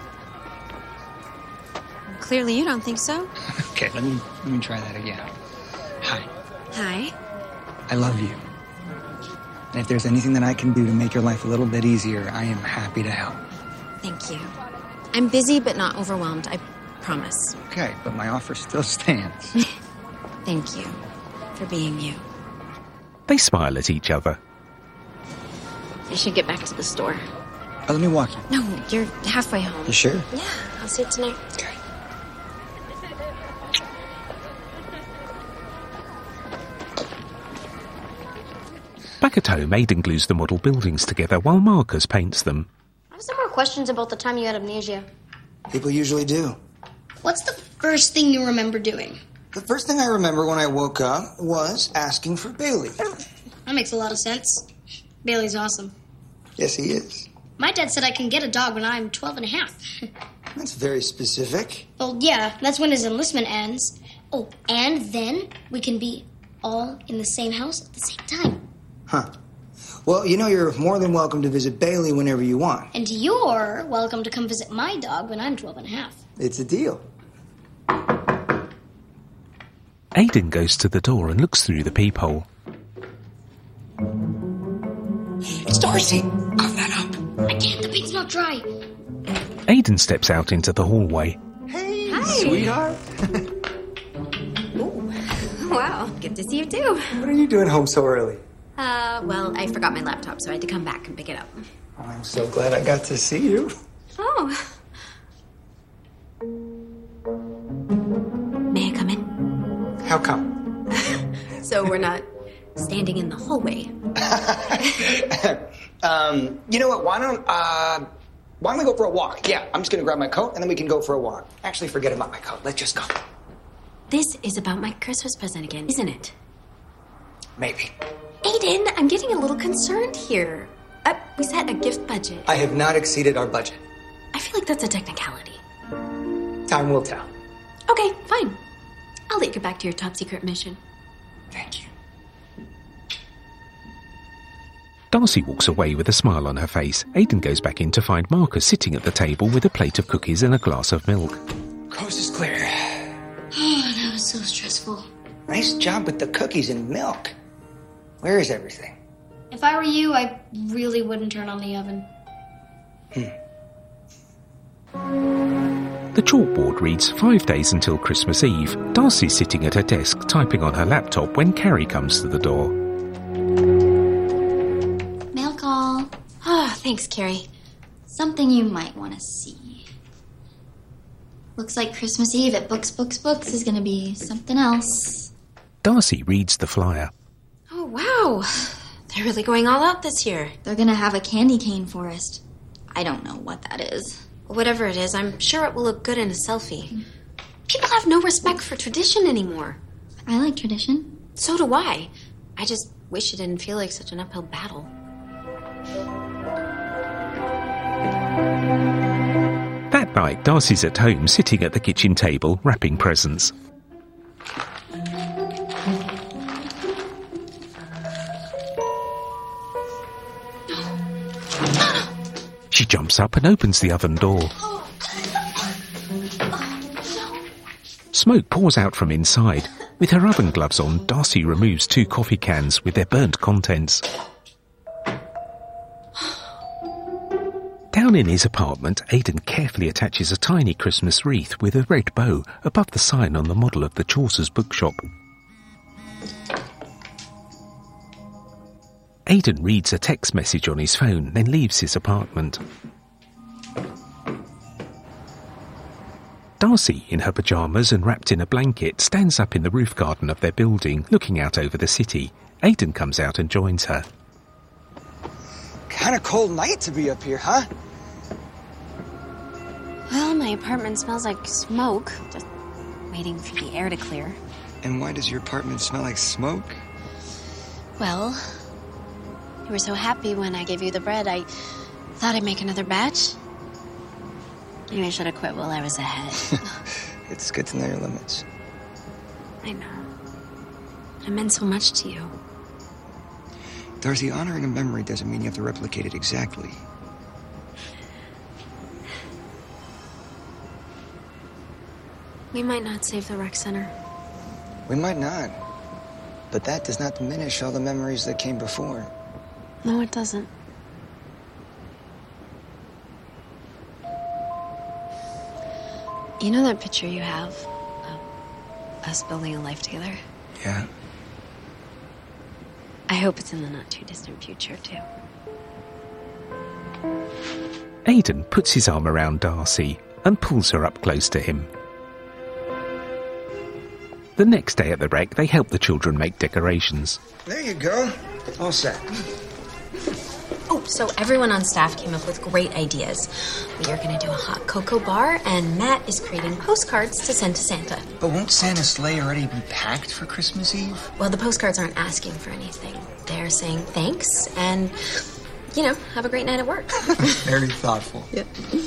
Clearly you don't think so. Okay, let me let me try that again. Hi. Hi. I love you. And if there's anything that I can do to make your life a little bit easier, I am happy to help. Thank you. I'm busy but not overwhelmed, I promise. Okay, but my offer still stands. Thank you for being you. They smile at each other. I should get back to the store. Oh, let me walk you. No, you're halfway home. You sure? Yeah, I'll see you tonight. Okay. Back at home, Aidan glues the model buildings together while Marcus paints them. I have some more questions about the time you had amnesia. People usually do. What's the first thing you remember doing? The first thing I remember when I woke up was asking for Bailey. That makes a lot of sense. Bailey's awesome. Yes, he is. My dad said I can get a dog when I'm twelve and a half. That's very specific. Well, yeah, that's when his enlistment ends. Oh, and then we can be all in the same house at the same time. Huh. Well, you know you're more than welcome to visit Bailey whenever you want. And you're welcome to come visit my dog when I'm twelve and a half. It's a deal. Aidan goes to the door and looks through the peephole. It's Darcy. Cover that up. I can't. The paint's not dry. Aidan steps out into the hallway. Hey, Hi. sweetheart. Ooh. Wow, good to see you too. What are you doing home so early? Uh, well, I forgot my laptop, so I had to come back and pick it up. Oh, I'm so glad I got to see you. Oh. May I come in? How come? So we're not standing in the hallway. um, you know what? Why don't uh, why don't we go for a walk? Yeah, I'm just gonna grab my coat and then we can go for a walk. Actually, forget about my coat. Let's just go. This is about my Christmas present again, isn't it? Maybe. Aidan, I'm getting a little concerned here. Uh, we set a gift budget. I have not exceeded our budget. I feel like that's a technicality. Time will tell. Okay, fine. I'll let you get back to your top secret mission. Thank you. Darcy walks away with a smile on her face. Aidan goes back in to find Marcus sitting at the table with a plate of cookies and a glass of milk. Coast is clear. Oh, that was so stressful. Nice job with the cookies and milk. Where is everything? If I were you, I really wouldn't turn on the oven. Hmm. The chalkboard reads five days until Christmas Eve. Darcy's sitting at her desk typing on her laptop when Carrie comes to the door. Mail call. Oh, thanks, Carrie. Something you might want to see. Looks like Christmas Eve at Books, Books, Books is going to be something else. Darcy reads the flyer. Oh, wow. They're really going all out this year. They're going to have a candy cane forest. I don't know what that is. Whatever it is, I'm sure it will look good in a selfie. People have no respect for tradition anymore. I like tradition. So do I. I just wish it didn't feel like such an uphill battle. That night, Darcy's at home, sitting at the kitchen table, wrapping presents. She jumps up and opens the oven door. Smoke pours out from inside. With her oven gloves on, Darcy removes two coffee cans with their burnt contents. Down in his apartment, Aidan carefully attaches a tiny Christmas wreath with a red bow above the sign on the model of the Chaucer's bookshop. Aidan reads a text message on his phone, then leaves his apartment. Darcy, in her pyjamas and wrapped in a blanket, stands up in the roof garden of their building, looking out over the city. Aidan comes out and joins her. Kind of cold night to be up here, huh? Well, my apartment smells like smoke. Just waiting for the air to clear. And why does your apartment smell like smoke? Well, you were so happy when I gave you the bread, I thought I'd make another batch. Maybe I should have quit while I was ahead. It's good to know your limits. I know. It meant so much to you. Darcy, honoring a memory doesn't mean you have to replicate it exactly. We might not save the rec center. We might not. But that does not diminish all the memories that came before. No, it doesn't. You know that picture you have of us building a life together? Yeah. I hope it's in the not-too-distant future, too. Aidan puts his arm around Darcy and pulls her up close to him. The next day at the rec, they help the children make decorations. There you go. All set. Oh, so everyone on staff came up with great ideas. We are going to do a hot cocoa bar, and Matt is creating postcards to send to Santa. But won't Santa's sleigh already be packed for Christmas Eve? Well, the postcards aren't asking for anything. They're saying thanks and, you know, have a great night at work. Very thoughtful. Yep.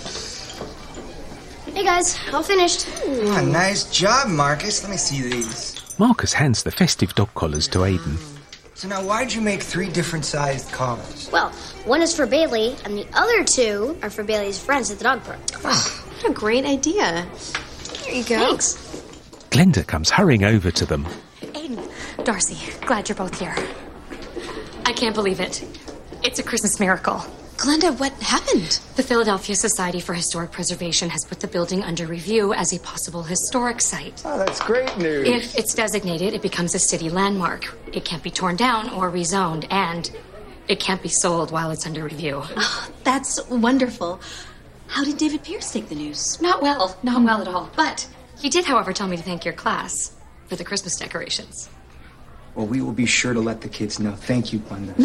Hey guys, all finished. Ah, nice job, Marcus. Let me see these. Marcus hands the festive dog collars to Aidan. So now why'd you make three different sized collars? Well, one is for Bailey, and the other two are for Bailey's friends at the dog park. What a great idea. Here you go. Thanks. Glenda comes hurrying over to them. Aidan, Darcy, glad you're both here. I can't believe it. It's a Christmas miracle. Glenda, what happened? The Philadelphia Society for Historic Preservation has put the building under review as a possible historic site. Oh, that's great news. If it's designated, it becomes a city landmark. It can't be torn down or rezoned, and it can't be sold while it's under review. Oh, that's wonderful. How did David Pierce take the news? Not well. Not well at all. But he did, however, tell me to thank your class for the Christmas decorations. Well, we will be sure to let the kids know. Thank you, Glenda.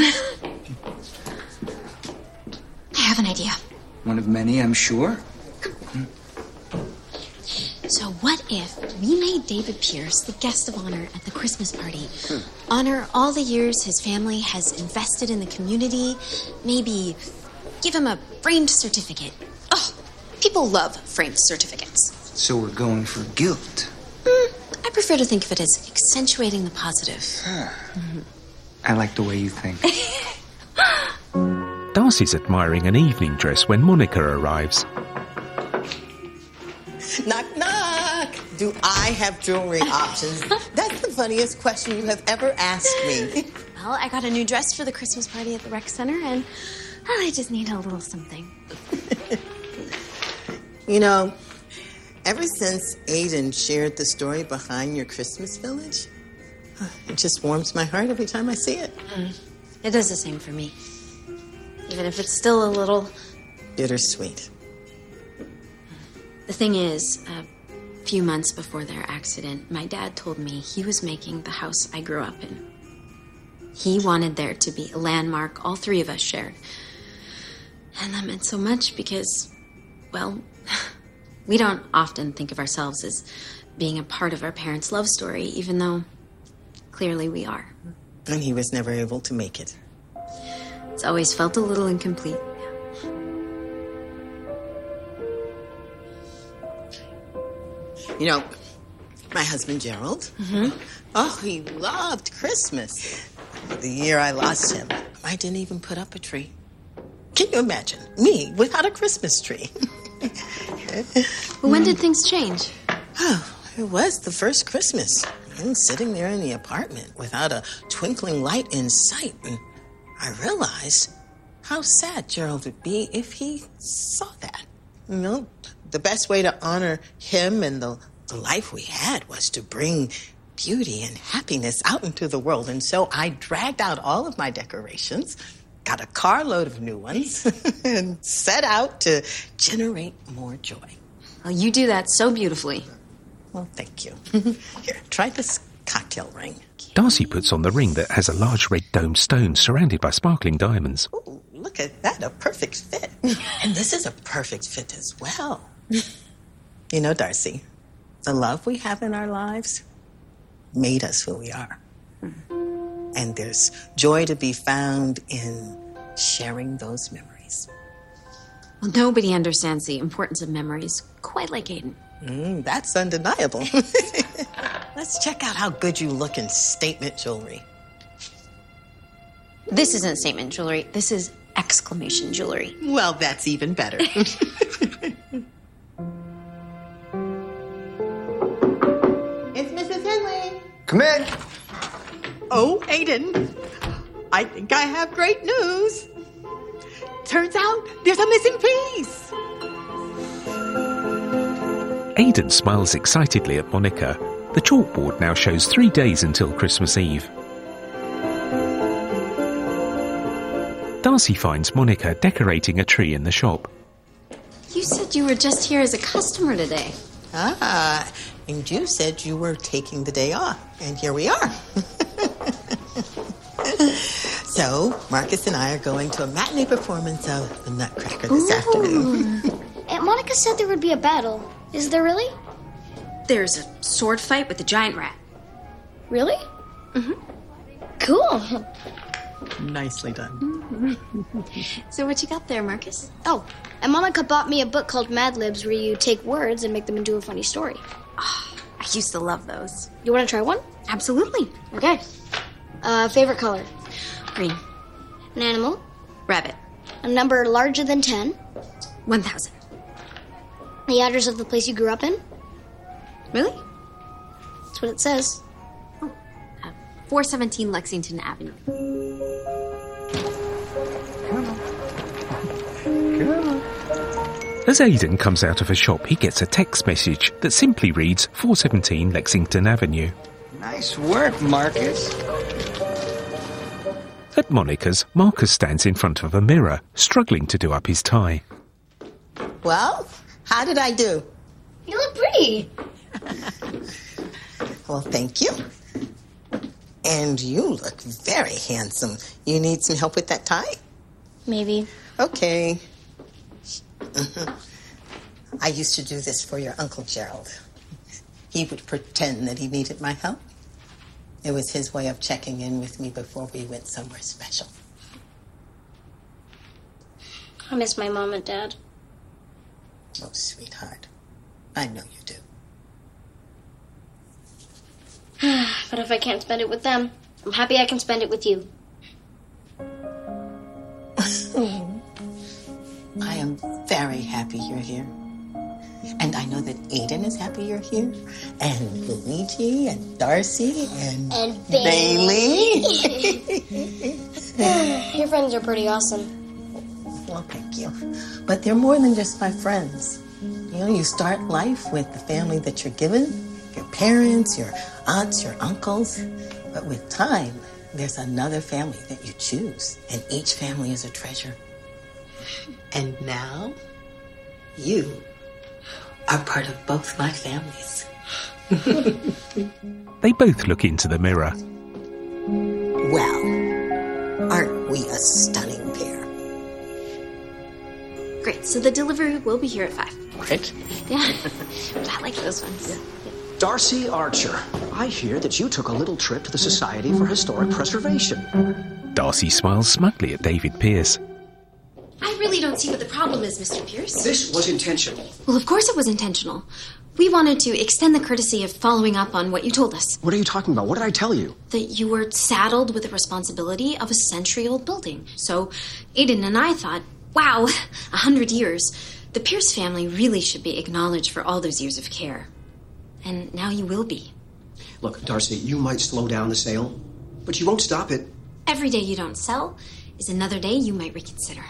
I have an idea. One of many, I'm sure. So what if we made David Pierce the guest of honor at the Christmas party? Hmm. Honor all the years his family has invested in the community. Maybe give him a framed certificate. Oh, people love framed certificates. So we're going for guilt. Mm, I prefer to think of it as accentuating the positive. Huh. Mm-hmm. I like the way you think. Darcy's admiring an evening dress when Monica arrives. Knock, knock. Do I have jewelry options? That's the funniest question you have ever asked me. Well, I got a new dress for the Christmas party at the rec center, and well, I just need a little something. You know, ever since Aidan shared the story behind your Christmas village, it just warms my heart every time I see it. Mm. It does the same for me. Even if it's still a little bittersweet. The thing is, a few months before their accident, my dad told me he was making the house I grew up in. He wanted there to be a landmark all three of us shared. And that meant so much because, well, we don't often think of ourselves as being a part of our parents' love story, even though Clearly we are. And he was never able to make it. It's always felt a little incomplete. You know, my husband Gerald, Mm-hmm. oh, he loved Christmas. The year I lost him, I didn't even put up a tree. Can you imagine? Me without a Christmas tree. Well, when did things change? Oh, it was the first Christmas. And sitting there in the apartment without a twinkling light in sight. And I realized how sad Gerald would be if he saw that. You know, the best way to honor him and the, the life we had was to bring beauty and happiness out into the world. And so I dragged out all of my decorations, got a carload of new ones, and set out to generate more joy. Well, you do that so beautifully. Well, thank you. Here, try this cocktail ring. Darcy puts on the ring that has a large red domed stone surrounded by sparkling diamonds. Ooh, look at that, a perfect fit. And this is a perfect fit as well. You know, Darcy, the love we have in our lives made us who we are. And there's joy to be found in sharing those memories. Well, nobody understands the importance of memories quite like Aiden. Mm, that's undeniable. Let's check out how good you look in statement jewelry. This isn't statement jewelry. This is exclamation jewelry. Well, that's even better. It's Missus Henley. Come in. Oh, Aiden, I think I have great news. Turns out there's a missing piece. Aiden smiles excitedly at Monica. The chalkboard now shows three days until Christmas Eve. Darcy finds Monica decorating a tree in the shop. You said you were just here as a customer today. Ah, and you said you were taking the day off, and here we are. So, Marcus and I are going to a matinee performance of The Nutcracker this Ooh. afternoon. Aunt Monica said there would be a battle. Is there really? There's a sword fight with a giant rat. Really? Mm-hmm. Cool. Nicely done. So what you got there, Marcus? Oh, and Monica bought me a book called Mad Libs where you take words and make them into a funny story. Oh, I used to love those. You want to try one? Absolutely. Okay. Uh, favorite color? Green. An animal? Rabbit. A number larger than ten? One thousand. The address of the place you grew up in? Really? That's what it says. Oh, uh, four seventeen Lexington Avenue. As Aiden comes out of a shop, he gets a text message that simply reads four seventeen Lexington Avenue. Nice work, Marcus. At Monica's, Marcus stands in front of a mirror, struggling to do up his tie. Well, how did I do? You look pretty. Well, thank you. And you look very handsome. You need some help with that tie? Maybe. Okay. Mm-hmm. I used to do this for your Uncle Gerald. He would pretend that he needed my help. It was his way of checking in with me before we went somewhere special. I miss my mom and dad. Oh, sweetheart. I know you do. But if I can't spend it with them, I'm happy I can spend it with you. I am very happy you're here. And I know that Aiden is happy you're here. And Luigi and Darcy and... And Bailey. Your friends are pretty awesome. Well, thank you. But they're more than just my friends. You know, you start life with the family that you're given. Your parents, your aunts, your uncles. But with time, there's another family that you choose. And each family is a treasure. And now, you are part of both my families. They both look into the mirror. Well, aren't we a stunning pair? Great, so the delivery will be here at five. Right? Yeah, but I like those ones. Darcy Archer, I hear that you took a little trip to the Society for Historic Preservation. Darcy smiles smugly at David Pierce. I really don't see what the problem is, Mister Pierce. This was intentional. Well, of course it was intentional. We wanted to extend the courtesy of following up on what you told us. What are you talking about? What did I tell you? That you were saddled with the responsibility of a century-old building. So Aiden and I thought, wow, a hundred years. The Pierce family really should be acknowledged for all those years of care. And now you will be. Look, Darcy, you might slow down the sale, but you won't stop it. Every day you don't sell is another day you might reconsider.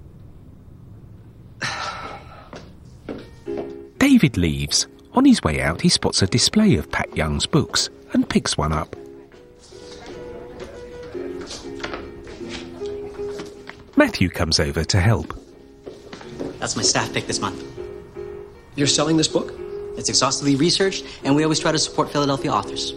David leaves. On his way out, he spots a display of Pat Young's books and picks one up. Matthew comes over to help. That's my staff pick this month. You're selling this book? It's exhaustively researched, and we always try to support Philadelphia authors.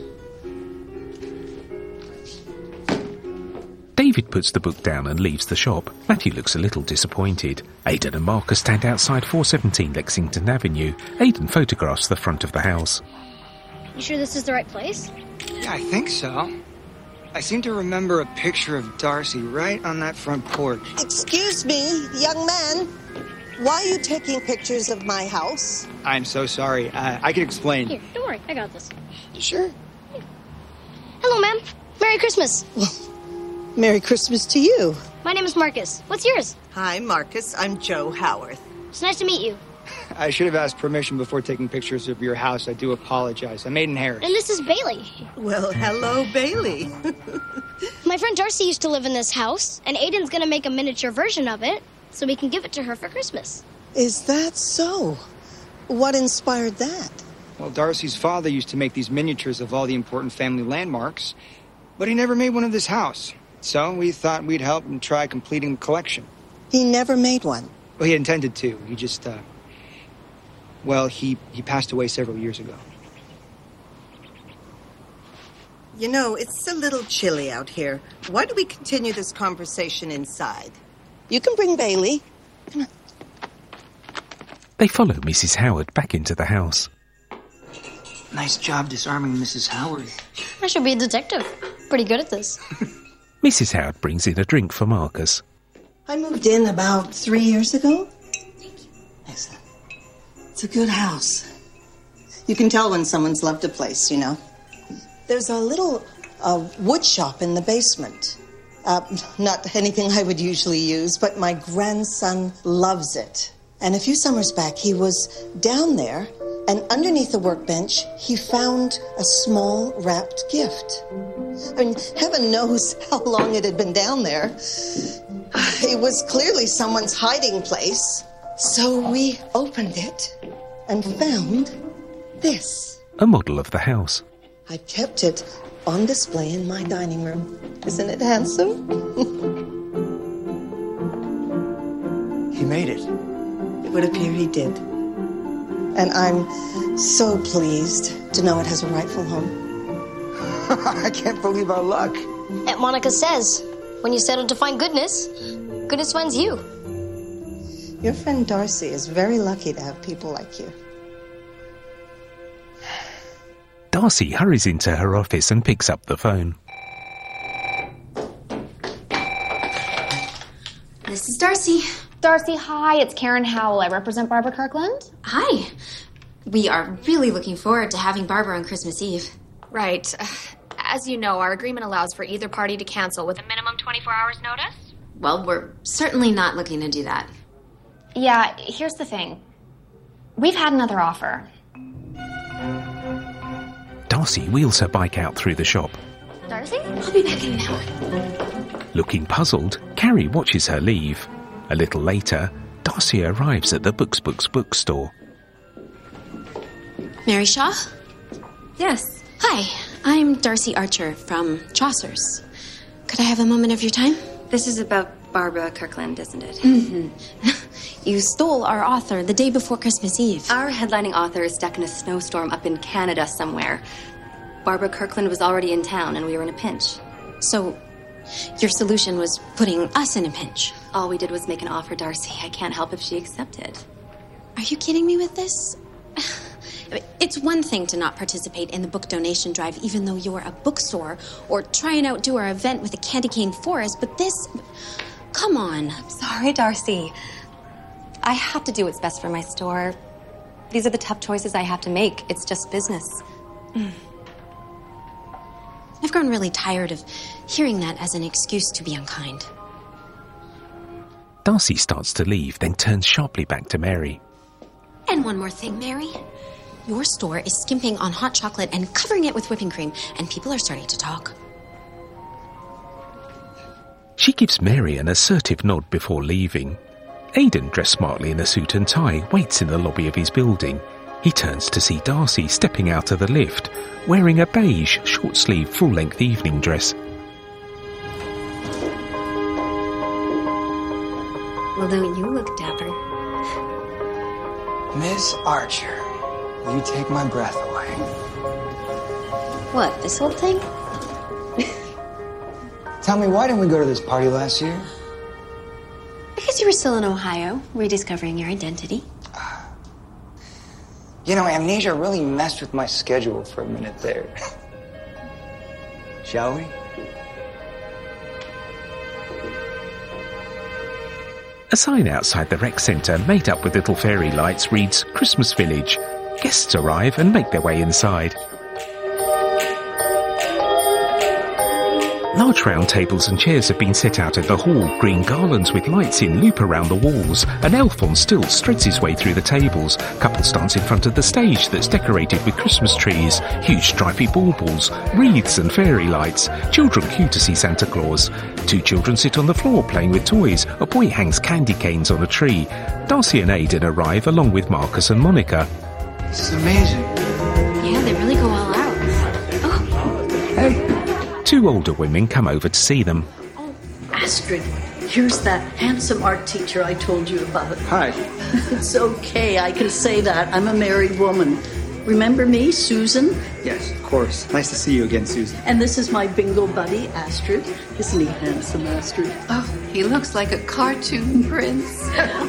David puts the book down and leaves the shop. Matthew looks a little disappointed. Aidan and Marcus stand outside four seventeen Lexington Avenue. Aidan photographs the front of the house. You sure this is the right place? Yeah, I think so. I seem to remember a picture of Darcy right on that front porch. Excuse me, young man. Why are you taking pictures of my house? I'm so sorry. Uh, I can explain. Here, don't worry. I got this. Sure. Here. Hello, ma'am. Merry Christmas. Well, Merry Christmas to you. My name is Marcus. What's yours? Hi, Marcus. I'm Joe Howarth. It's nice to meet you. I should have asked permission before taking pictures of your house. I do apologize. I'm Aiden Harris. And this is Bailey. Well, hello, Bailey. My friend Darcy used to live in this house, and Aiden's going to make a miniature version of it so we can give it to her for Christmas. Is that so? What inspired that? Well, Darcy's father used to make these miniatures of all the important family landmarks, but he never made one of this house. So we thought we'd help him try completing the collection. He never made one? Well, he intended to. He just, uh... Well, he, he passed away several years ago. You know, it's a little chilly out here. Why don't we continue this conversation inside? You can bring Bailey. Come on. They follow Missus Howard back into the house. Nice job disarming Missus Howard. I should be a detective. Pretty good at this. Missus Howard brings in a drink for Marcus. I moved in about three years ago. Thank you. Excellent. It's a good house. You can tell when someone's loved a place, you know. There's a little uh, wood shop in the basement. Uh, not anything I would usually use, but my grandson loves it. And a few summers back, he was down there, and underneath the workbench, he found a small wrapped gift. I mean, heaven knows how long it had been down there. It was clearly someone's hiding place. So we opened it and found this. A model of the house. I kept it on display in my dining room. Isn't it handsome? He made it. It would appear he did. And I'm so pleased to know it has a rightful home. I can't believe our luck. Aunt Monica says, when you settle to find goodness, goodness finds you. Your friend Darcy is very lucky to have people like you. Darcy hurries into her office and picks up the phone. This is Darcy. Darcy, hi. It's Karen Howell. I represent Barbara Kirkland. Hi. We are really looking forward to having Barbara on Christmas Eve. Right. As you know, our agreement allows for either party to cancel with a minimum twenty-four hours notice. Well, we're certainly not looking to do that. Yeah, here's the thing. We've had another offer. Darcy wheels her bike out through the shop. Darcy? I'll be back in an hour. Looking puzzled, Carrie watches her leave. A little later, Darcy arrives at the Books Books bookstore. Mary Shaw? Yes. Hi, I'm Darcy Archer from Chaucer's. Could I have a moment of your time? This is about Barbara Kirkland, isn't it? Mm-hmm. You stole our author the day before Christmas Eve. Our headlining author is stuck in a snowstorm up in Canada somewhere. Barbara Kirkland was already in town and we were in a pinch. So, your solution was putting us in a pinch? All we did was make an offer, Darcy. I can't help if she accepted. Are you kidding me with this? It It's one thing to not participate in the book donation drive, even though you're a bookstore, or try and outdo our event with a candy cane forest, but this... Come on. Sorry, Darcy. I have to do what's best for my store. These are the tough choices I have to make. It's just business. Mm. I've grown really tired of hearing that as an excuse to be unkind. Darcy starts to leave, then turns sharply back to Mary. And one more thing, Mary. Your store is skimping on hot chocolate and covering it with whipping cream, and people are starting to talk. She gives Mary an assertive nod before leaving. Aidan, dressed smartly in a suit and tie, waits in the lobby of his building. He turns to see Darcy stepping out of the lift, wearing a beige, short-sleeved, full-length evening dress. Well, don't you look dapper? Miss Archer, you take my breath away. What, this whole thing? Tell me, why didn't we go to this party last year? Because you were still in Ohio, rediscovering your identity. You know, amnesia really messed with my schedule for a minute there. Shall we? A sign outside the rec centre, made up with little fairy lights, reads Christmas Village. Guests arrive and make their way inside. Large round tables and chairs have been set out in the hall. Green garlands with lights in loop around the walls. An elf on stilts threads his way through the tables. Couples dance in front of the stage that's decorated with Christmas trees, huge stripy baubles, wreaths and fairy lights. Children queue to see Santa Claus. Two children sit on the floor playing with toys. A boy hangs candy canes on a tree. Darcy and Aidan arrive along with Marcus and Monica. This is amazing. Yeah, they really go all out. Oh. Hey. Two older women come over to see them. Astrid, here's that handsome art teacher I told you about. Hi. It's okay, I can say that. I'm a married woman. Remember me, Susan? Yes, of course. Nice to see you again, Susan. And this is my bingo buddy, Astrid. Isn't he handsome, Astrid? Oh, he looks like a cartoon prince.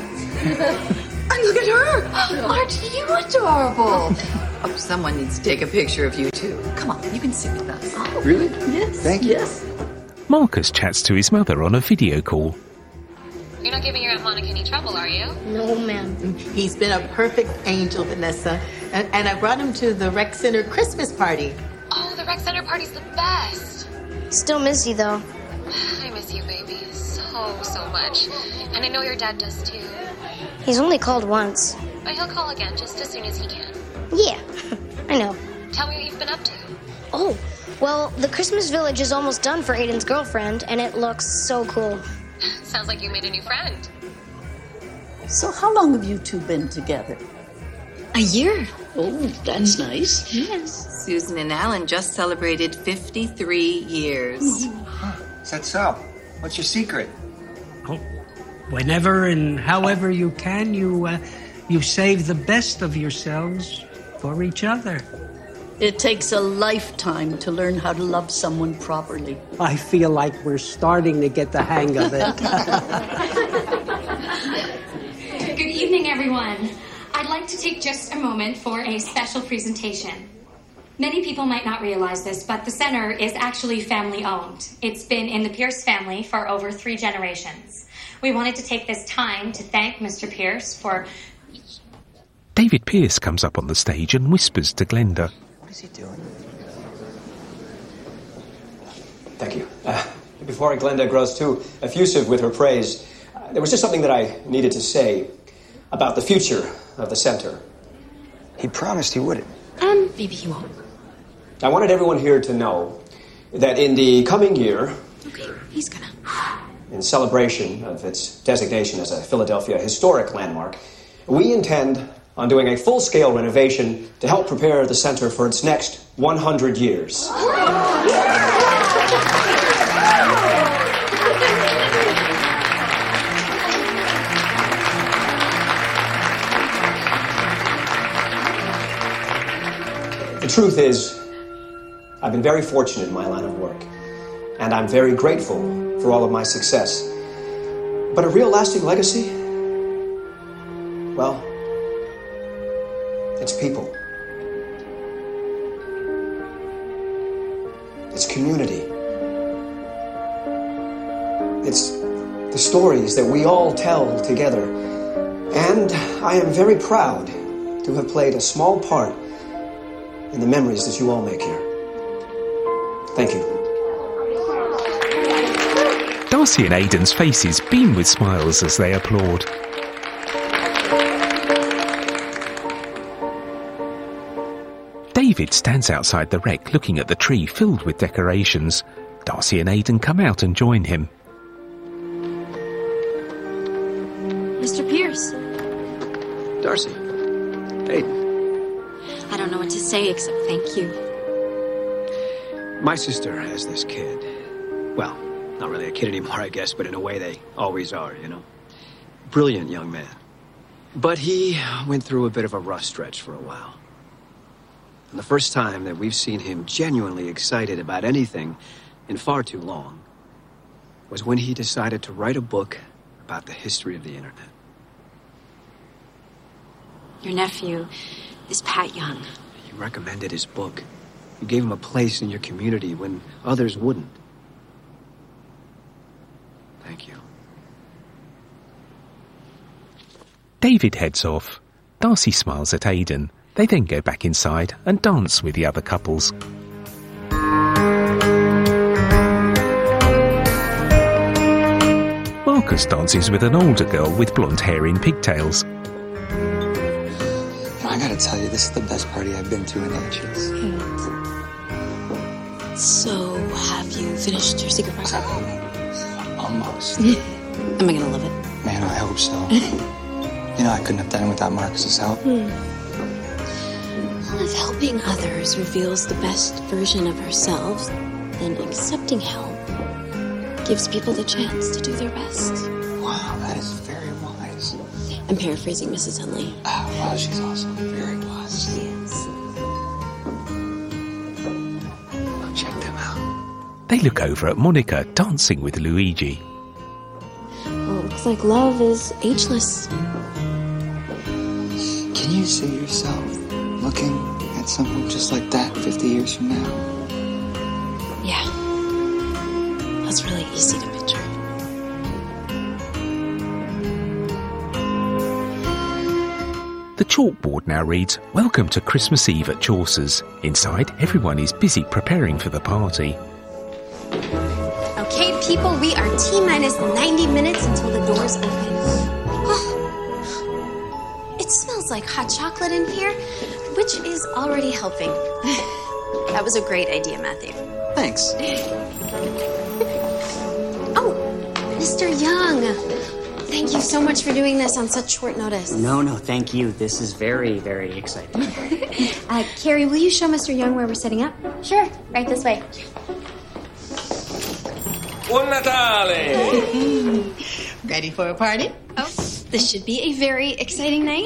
And look at her! Aren't you adorable? Oh, someone needs to take a picture of you two. Come on, you can sit with us. Oh, really? Yes. Thank you. Yes. Marcus chats to his mother on a video call. You're not giving your Aunt Monica any trouble, are you? No, ma'am. He's been a perfect angel, Vanessa. And, and I brought him to the rec center Christmas party. Oh, the rec center party's the best. Still miss you, though. I miss you, baby, so, so much. And I know your dad does, too. He's only called once. But he'll call again just as soon as he can. Yeah, I know. Tell me what you've been up to. Oh, well, the Christmas Village is almost done for Aiden's girlfriend, and it looks so cool. Sounds like you made a new friend. So how long have you two been together? A year. Oh, that's nice. Yes. Susan and Alan just celebrated fifty-three years. Is that so? What's your secret? Oh, whenever and however you can, you uh, you save the best of yourselves for each other. It takes a lifetime to learn how to love someone properly. I feel like we're starting to get the hang of it. Good evening, everyone. I'd like to take just a moment for a special presentation. Many people might not realize this, but the center is actually family-owned. It's been in the Pierce family for over three generations. We wanted to take this time to thank Mister Pierce for... David Pierce comes up on the stage and whispers to Glenda. What is he doing? Thank you. Uh, before Glenda grows too effusive with her praise, uh, there was just something that I needed to say about the future of the center. He promised he wouldn't. Um, maybe he won't. I wanted everyone here to know that in the coming year, Okay, he's gonna... in celebration of its designation as a Philadelphia historic landmark, we intend on doing a full-scale renovation to help prepare the center for its next one hundred years. The truth is, I've been very fortunate in my line of work, and I'm very grateful for all of my success. But a real lasting legacy? Well, it's people. It's community. It's the stories that we all tell together. And I am very proud to have played a small part in the memories that you all make here. Thank you. Darcy and Aidan's faces beam with smiles as they applaud. David stands outside the wreck looking at the tree filled with decorations. Darcy and Aidan come out and join him. Mister Pierce. Darcy. Aidan. I don't know what to say except thank you. My sister has this kid. Well, not really a kid anymore, I guess, but in a way they always are, you know. Brilliant young man. But he went through a bit of a rough stretch for a while. And the first time that we've seen him genuinely excited about anything in far too long was when he decided to write a book about the history of the internet. Your nephew is Pat Young. You recommended his book. You gave him a place in your community when others wouldn't. Thank you. David heads off. Darcy smiles at Aidan. They then go back inside and dance with the other couples. Marcus dances with an older girl with blonde hair in pigtails. I gotta tell you, this is the best party I've been to in ages. So, have you finished your secret project? Almost. Am I gonna love it? Man, I hope so. You know, I couldn't have done it without Marcus's help. Hmm. Well, if helping others reveals the best version of ourselves, then accepting help gives people the chance to do their best. Wow, that is very wise. I'm paraphrasing Missus Henley. Oh, wow, she's awesome. Very wise. She is. I'll check them out. They look over at Monica dancing with Luigi. Well, it looks like love is ageless. Can you see yourself looking at someone just like that fifty years from now? Yeah. That's really easy to picture. The chalkboard now reads, "Welcome to Christmas Eve at Chaucer's." Inside, everyone is busy preparing for the party. Okay, people, we are T minus ninety minutes until the doors open. Oh, it smells like hot chocolate in here, which is already helping. That was a great idea, Matthew. Thanks. Oh, Mister Young. Thank you so much for doing this on such short notice. No, no, thank you. This is very, very exciting. uh, Carrie, will you show Mister Young where we're setting up? Sure, right this way. Buon Natale! Ready for a party? Oh, this should be a very exciting night.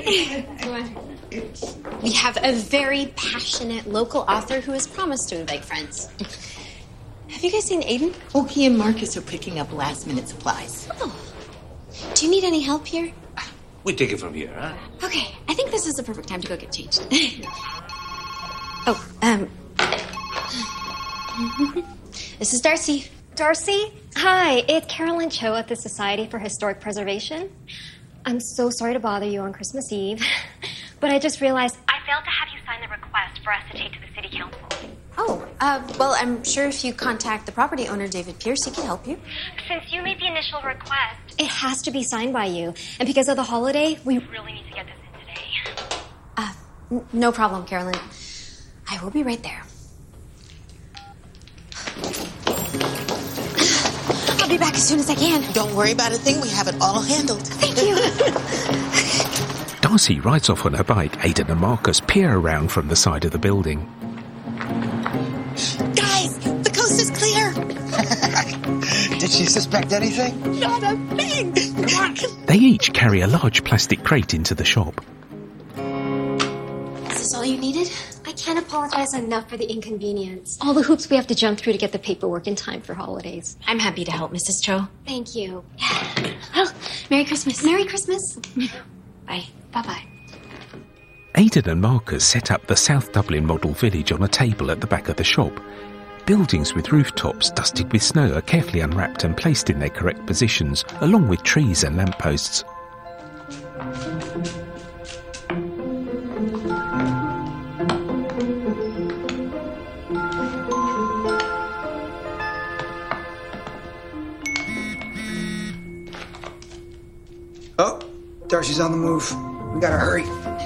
We have a very passionate local author who has promised to invite friends. Have you guys seen Aidan? Oh, he and Marcus are picking up last-minute supplies. Oh. Do you need any help here? We take it from here, huh? Okay, I think this is the perfect time to go get changed. oh, um... This is Darcy. Darcy? Hi, it's Carolyn Cho at the Society for Historic Preservation. I'm so sorry to bother you on Christmas Eve, but I just realized I failed to have you sign the request for us to take to the City Council. Oh, uh, well, I'm sure if you contact the property owner, David Pierce, he can help you. Since you made the initial request, it has to be signed by you. And because of the holiday, we really need to get this in today. Uh, n- no problem, Carolyn. I will be right there. I'll be back as soon as I can. Don't worry about a thing. We have it all handled. Thank you. Darcy rides off on her bike. Aidan and Marcus peer around from the side of the building. Guys, the coast is clear. Did she suspect anything? Not a thing. Come on. They each carry a large plastic crate into the shop. Is this all you needed? I can't apologize enough for the inconvenience. All the hoops we have to jump through to get the paperwork in time for holidays. I'm happy to help, Missus Cho. Thank you. Well, Merry Christmas. Merry Christmas. Bye. Bye-bye. Aidan and Marcus set up the South Dublin model village on a table at the back of the shop. Buildings with rooftops dusted with snow are carefully unwrapped and placed in their correct positions, along with trees and lampposts. Oh, Darcy's on the move. We gotta hurry.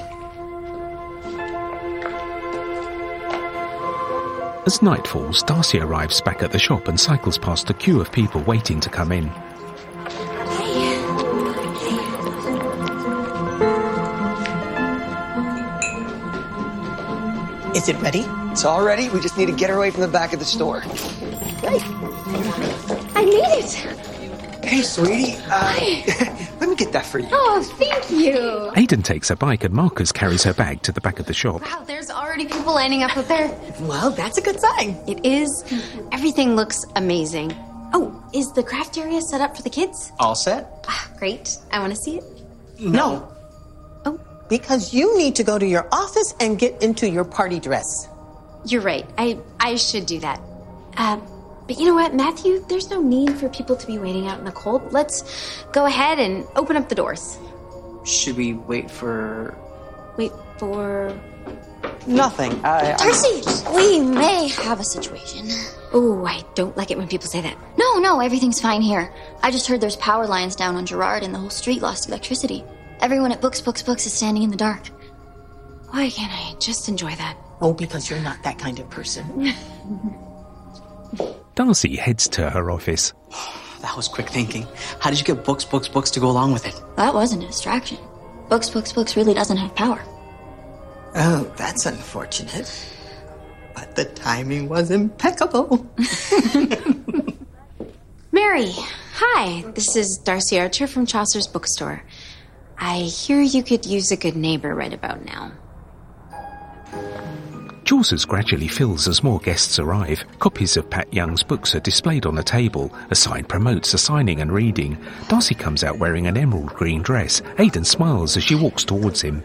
As night falls, Darcy arrives back at the shop and cycles past a queue of people waiting to come in. Is it ready? It's all ready. We just need to get her away from the back of the store. Great. I made it. Hey, sweetie. Uh, let me get that for you. Oh, thank you. Aidan takes a bike and Marcus carries her bag to the back of the shop. Wow, there's already people lining up up there. Well, that's a good sign. It is. Everything looks amazing. Oh, is the craft area set up for the kids? All set? Ah, great. I want to see it. No. Oh. Because you need to go to your office and get into your party dress. You're right. I, I should do that. Uh, but you know what, Matthew? There's no need for people to be waiting out in the cold. Let's go ahead and open up the doors. Should we wait for... Wait for... Nothing. I, I... Darcy, we may have a situation. Oh, I don't like it when people say that. No, no, everything's fine here. I just heard there's power lines down on Gerard and the whole street lost electricity. Everyone at Books, Books, Books is standing in the dark. Why can't I just enjoy that? Oh, because you're not that kind of person. Darcy heads to her office. That was quick thinking. How did you get Books, Books, Books to go along with it? That wasn't a distraction. Books, Books, Books really doesn't have power. Oh, that's unfortunate. But the timing was impeccable. Mary, hi. This is Darcy Archer from Chaucer's Bookstore. I hear you could use a good neighbor right about now. Chaucer's gradually fills as more guests arrive. Copies of Pat Young's books are displayed on a table. A sign promotes assigning and reading. Darcy comes out wearing an emerald green dress. Aidan smiles as she walks towards him.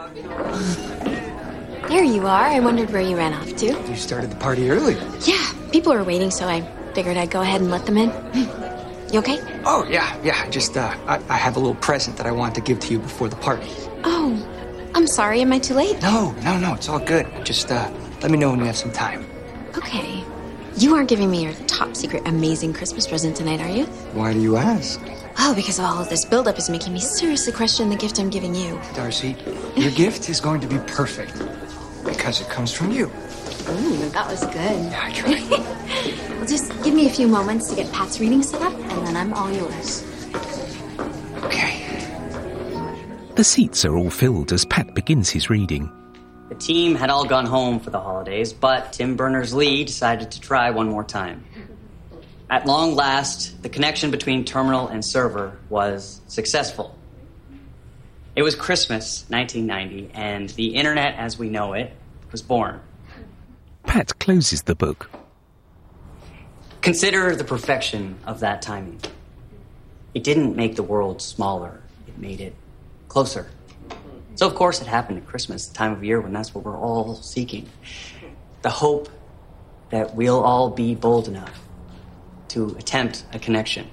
There you are. I wondered where you ran off to. You started the party early. Yeah, people were waiting, so I figured I'd go ahead and let them in. You okay? Oh, yeah, yeah. Just, uh, I, I have a little present that I want to give to you before the party. Oh, I'm sorry. Am I too late? No, no, no. It's all good. Just, uh, let me know when you have some time. Okay. You aren't giving me your top secret amazing Christmas present tonight, are you? Why do you ask? Oh, because all of this buildup is making me seriously question the gift I'm giving you. Darcy, your gift is going to be perfect. Because it comes from you. Ooh, that was good. Yeah, I tried. Well, just give me a few moments to get Pat's reading set up, and then I'm all yours. Okay. The seats are all filled as Pat begins his reading. The team had all gone home for the holidays, but Tim Berners-Lee decided to try one more time. At long last, the connection between terminal and server was successful. It was Christmas, nineteen ninety, and the internet as we know it was born. Pat closes the book. Consider the perfection of that timing. It didn't make the world smaller, it made it closer. So, of course, it happened at Christmas, the time of year when that's what we're all seeking. The hope that we'll all be bold enough to attempt a connection.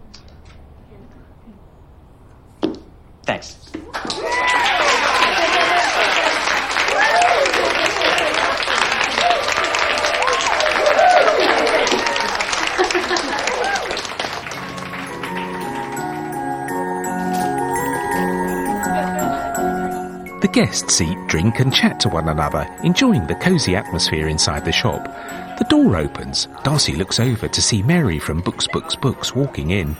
Thanks. The guests eat, drink and chat to one another, enjoying the cosy atmosphere inside the shop. The door opens. Darcy looks over to see Mary from Books, Books, Books walking in.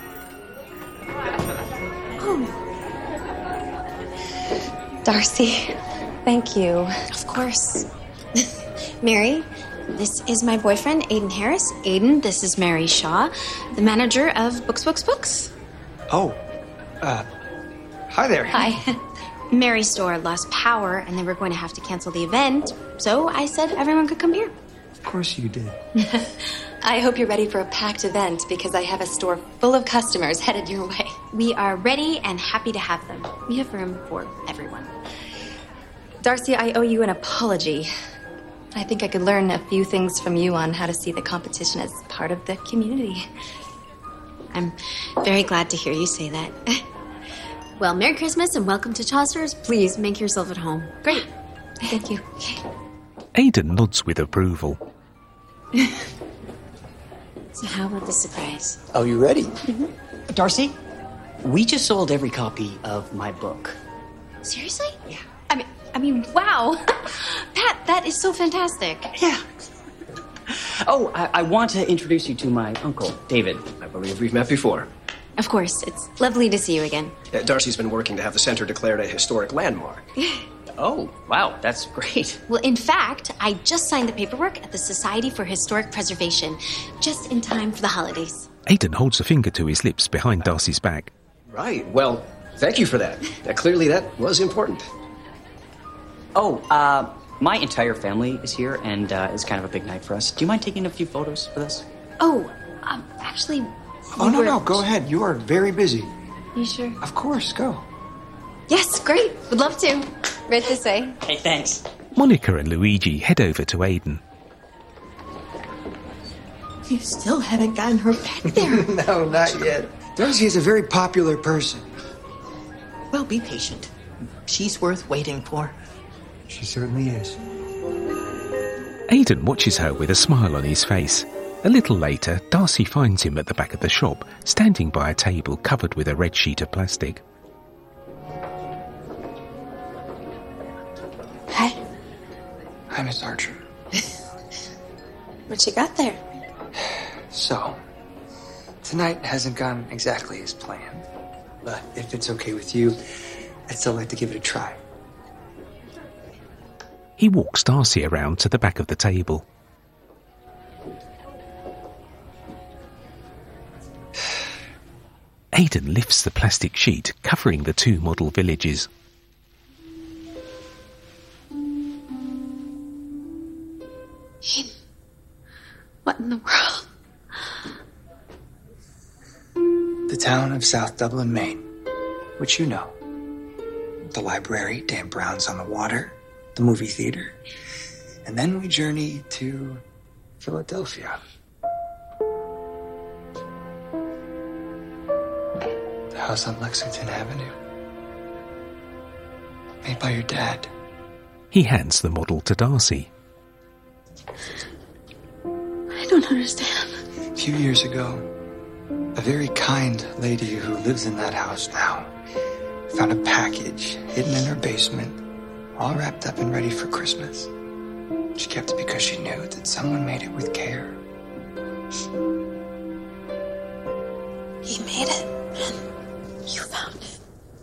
Darcy, thank you. Of course. Mary, this is my boyfriend, Aidan Harris. Aidan, this is Mary Shaw, the manager of Books, Books, Books. Oh, uh, hi there. Hi. Mary's store lost power, and they were going to have to cancel the event, so I said everyone could come here. Of course you did. I hope you're ready for a packed event, because I have a store full of customers headed your way. We are ready and happy to have them. We have room for everyone. Darcy, I owe you an apology. I think I could learn a few things from you on how to see the competition as part of the community. I'm very glad to hear you say that. Well, Merry Christmas and welcome to Chaucer's. Please make yourself at home. Great. Thank you. Aidan nods with approval. So how about the surprise? Oh, you ready? Mm-hmm. Darcy, we just sold every copy of my book. Seriously? Yeah. I mean, I mean, wow. Pat, that is so fantastic. Yeah. Oh, I, I want to introduce you to my uncle, David. I believe we've met before. Of course. It's lovely to see you again. Uh, Darcy's been working to have the center declared a historic landmark. Oh, wow, that's great. Well, in fact, I just signed the paperwork at the Society for Historic Preservation, just in time for the holidays. Aidan holds a finger to his lips behind Darcy's back. Right, well, thank you for that. Uh, clearly that was important. Oh, uh, my entire family is here, and uh, it's kind of a big night for us. Do you mind taking a few photos with us? Oh, um, actually... Oh, we no, were... no, go ahead. You are very busy. You sure? Of course, go. Yes, great. Would love to. Right this way. Hey, thanks. Monica and Luigi head over to Aidan. You still haven't gotten her back there. No, not yet. Darcy is a very popular person. Well, be patient. She's worth waiting for. She certainly is. Aidan watches her with a smile on his face. A little later, Darcy finds him at the back of the shop, standing by a table covered with a red sheet of plastic. Hi. Hi, Miss Archer. What you got there? So, tonight hasn't gone exactly as planned, but if it's okay with you, I'd still like to give it a try. He walks Darcy around to the back of the table. Aidan lifts the plastic sheet covering the two model villages. Aidan, what in the world? The town of South Dublin, Maine, which you know. The library, Dan Brown's on the water, the movie theater, and then we journey to Philadelphia. The house on Lexington Avenue. Made by your dad. He hands the model to Darcy. I don't understand. A few years ago, a very kind lady who lives in that house now found a package hidden in her basement, all wrapped up and ready for Christmas. She kept it because she knew that someone made it with care. He made it, and you found it.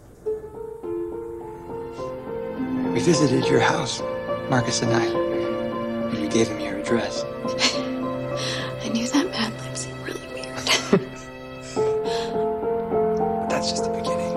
We visited your house, Marcus and I, and we gave him your address. I knew that Mad Lib seemed really weird. But that's just the beginning.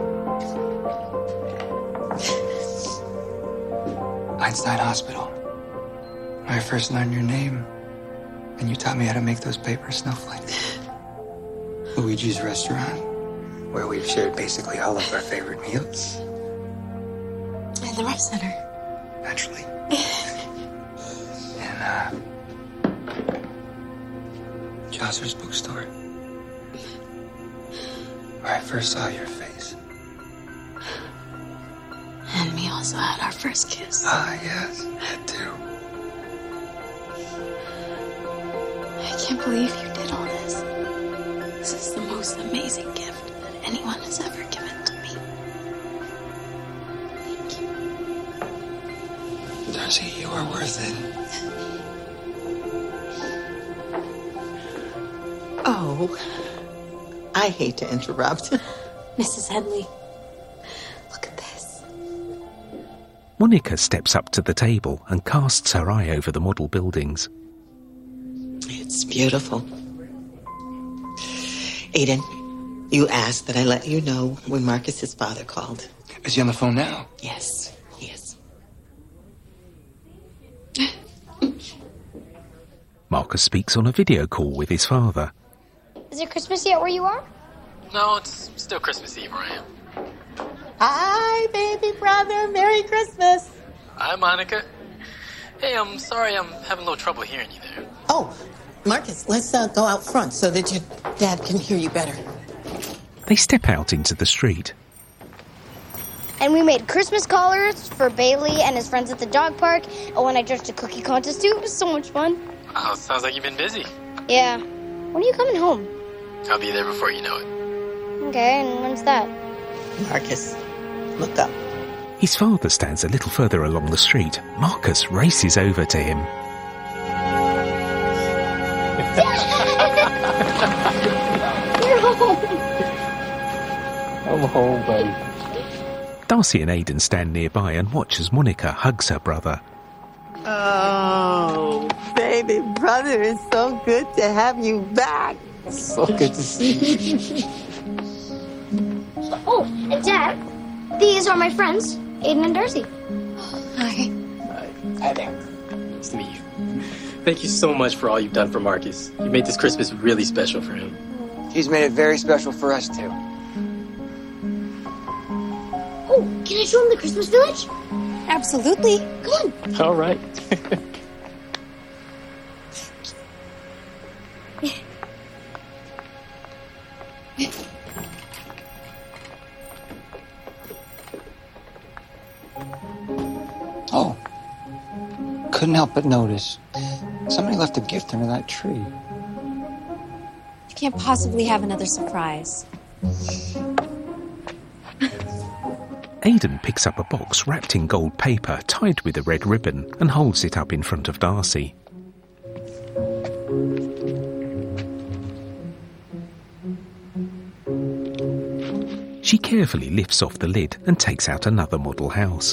Einstein Hospital. When I first learned your name, and you taught me how to make those paper snowflakes. Luigi's Restaurant, where we've shared basically all of our favorite meals. And the Rep Center. Naturally. And, uh... Chaucer's bookstore. Where I first saw your face. And we also had our first kiss. Ah, yes, that too. I can't believe you did all this. This is the most amazing gift that anyone has ever given to me. Thank you. Darcy, you are worth it. Oh, I hate to interrupt. Missus Headley, look at this. Monica steps up to the table and casts her eye over the model buildings. It's beautiful. Aidan, you asked that I let you know when Marcus's father called. Is he on the phone now? Yes, he is. Marcus speaks on a video call with his father. Is it Christmas yet where you are? No, it's still Christmas Eve where I am. Hi, baby brother. Merry Christmas. Hi, Monica. Hey, I'm sorry I'm having a little trouble hearing you there. Oh, Marcus, let's uh, go out front so that your dad can hear you better. They step out into the street. And we made Christmas collars for Bailey and his friends at the dog park. Oh, and I judged a cookie contest, too. It was so much fun. Wow, sounds like you've been busy. Yeah. When are you coming home? I'll be there before you know it. Okay, and when's that? Marcus, look up. His father stands a little further along the street. Marcus races over to him. You're home. I'm home, buddy. Darcy and Aidan stand nearby and watch as Monica hugs her brother. Oh, baby brother, it's so good to have you back. So good to see you. Oh, and Dad, these are my friends, Aiden and Darcy. Hi. Hi there. Nice to meet you. Thank you so much for all you've done for Marcus. You made this Christmas really special for him. He's made it very special for us, too. Oh, can I show him the Christmas village? Absolutely. Come on. All right. Oh. Couldn't help but notice. Somebody left a gift under that tree. You can't possibly have another surprise. Aidan picks up a box wrapped in gold paper tied with a red ribbon and holds it up in front of Darcy. She carefully lifts off the lid and takes out another model house.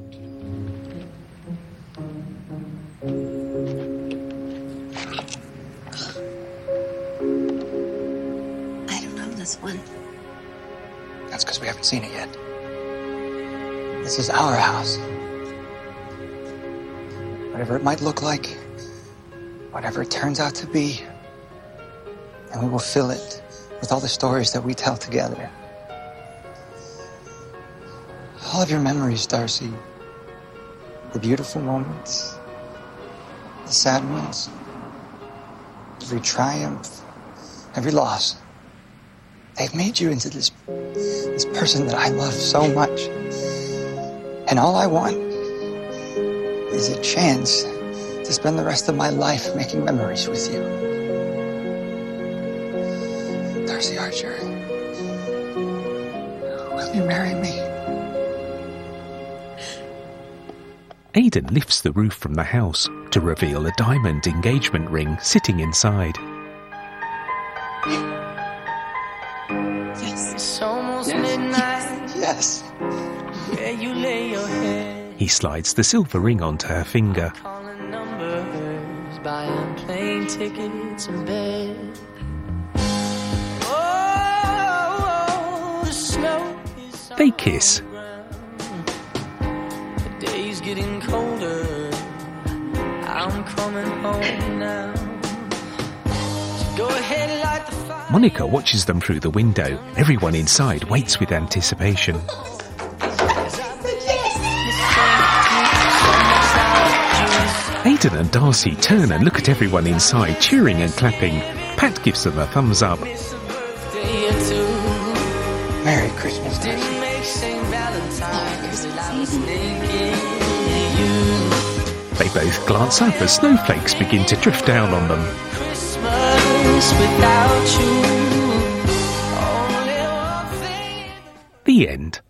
I don't know this one. That's because we haven't seen it yet. This is our house. Whatever it might look like, whatever it turns out to be, and we will fill it with all the stories that we tell together. All of your memories, Darcy. The beautiful moments, the sad ones, every triumph, every loss. They've made you into this, this person that I love so much. And all I want is a chance to spend the rest of my life making memories with you. Darcy Archer, will you marry me? Aidan lifts the roof from the house to reveal a diamond engagement ring sitting inside. Yes. It's almost midnight. Yes. Where you lay your head. He slides the silver ring onto her finger. Calling numbers, buying plane tickets in bed. Oh, the snow is They kiss. the day's getting colder. I'm coming home now. So go ahead, light the fire. Monica watches them through the window. Everyone inside waits with anticipation. Aidan and Darcy turn and look at everyone inside, cheering and clapping. Pat gives them a thumbs up. Merry Christmas, Darcy. They both glance up as snowflakes begin to drift down on them. The end.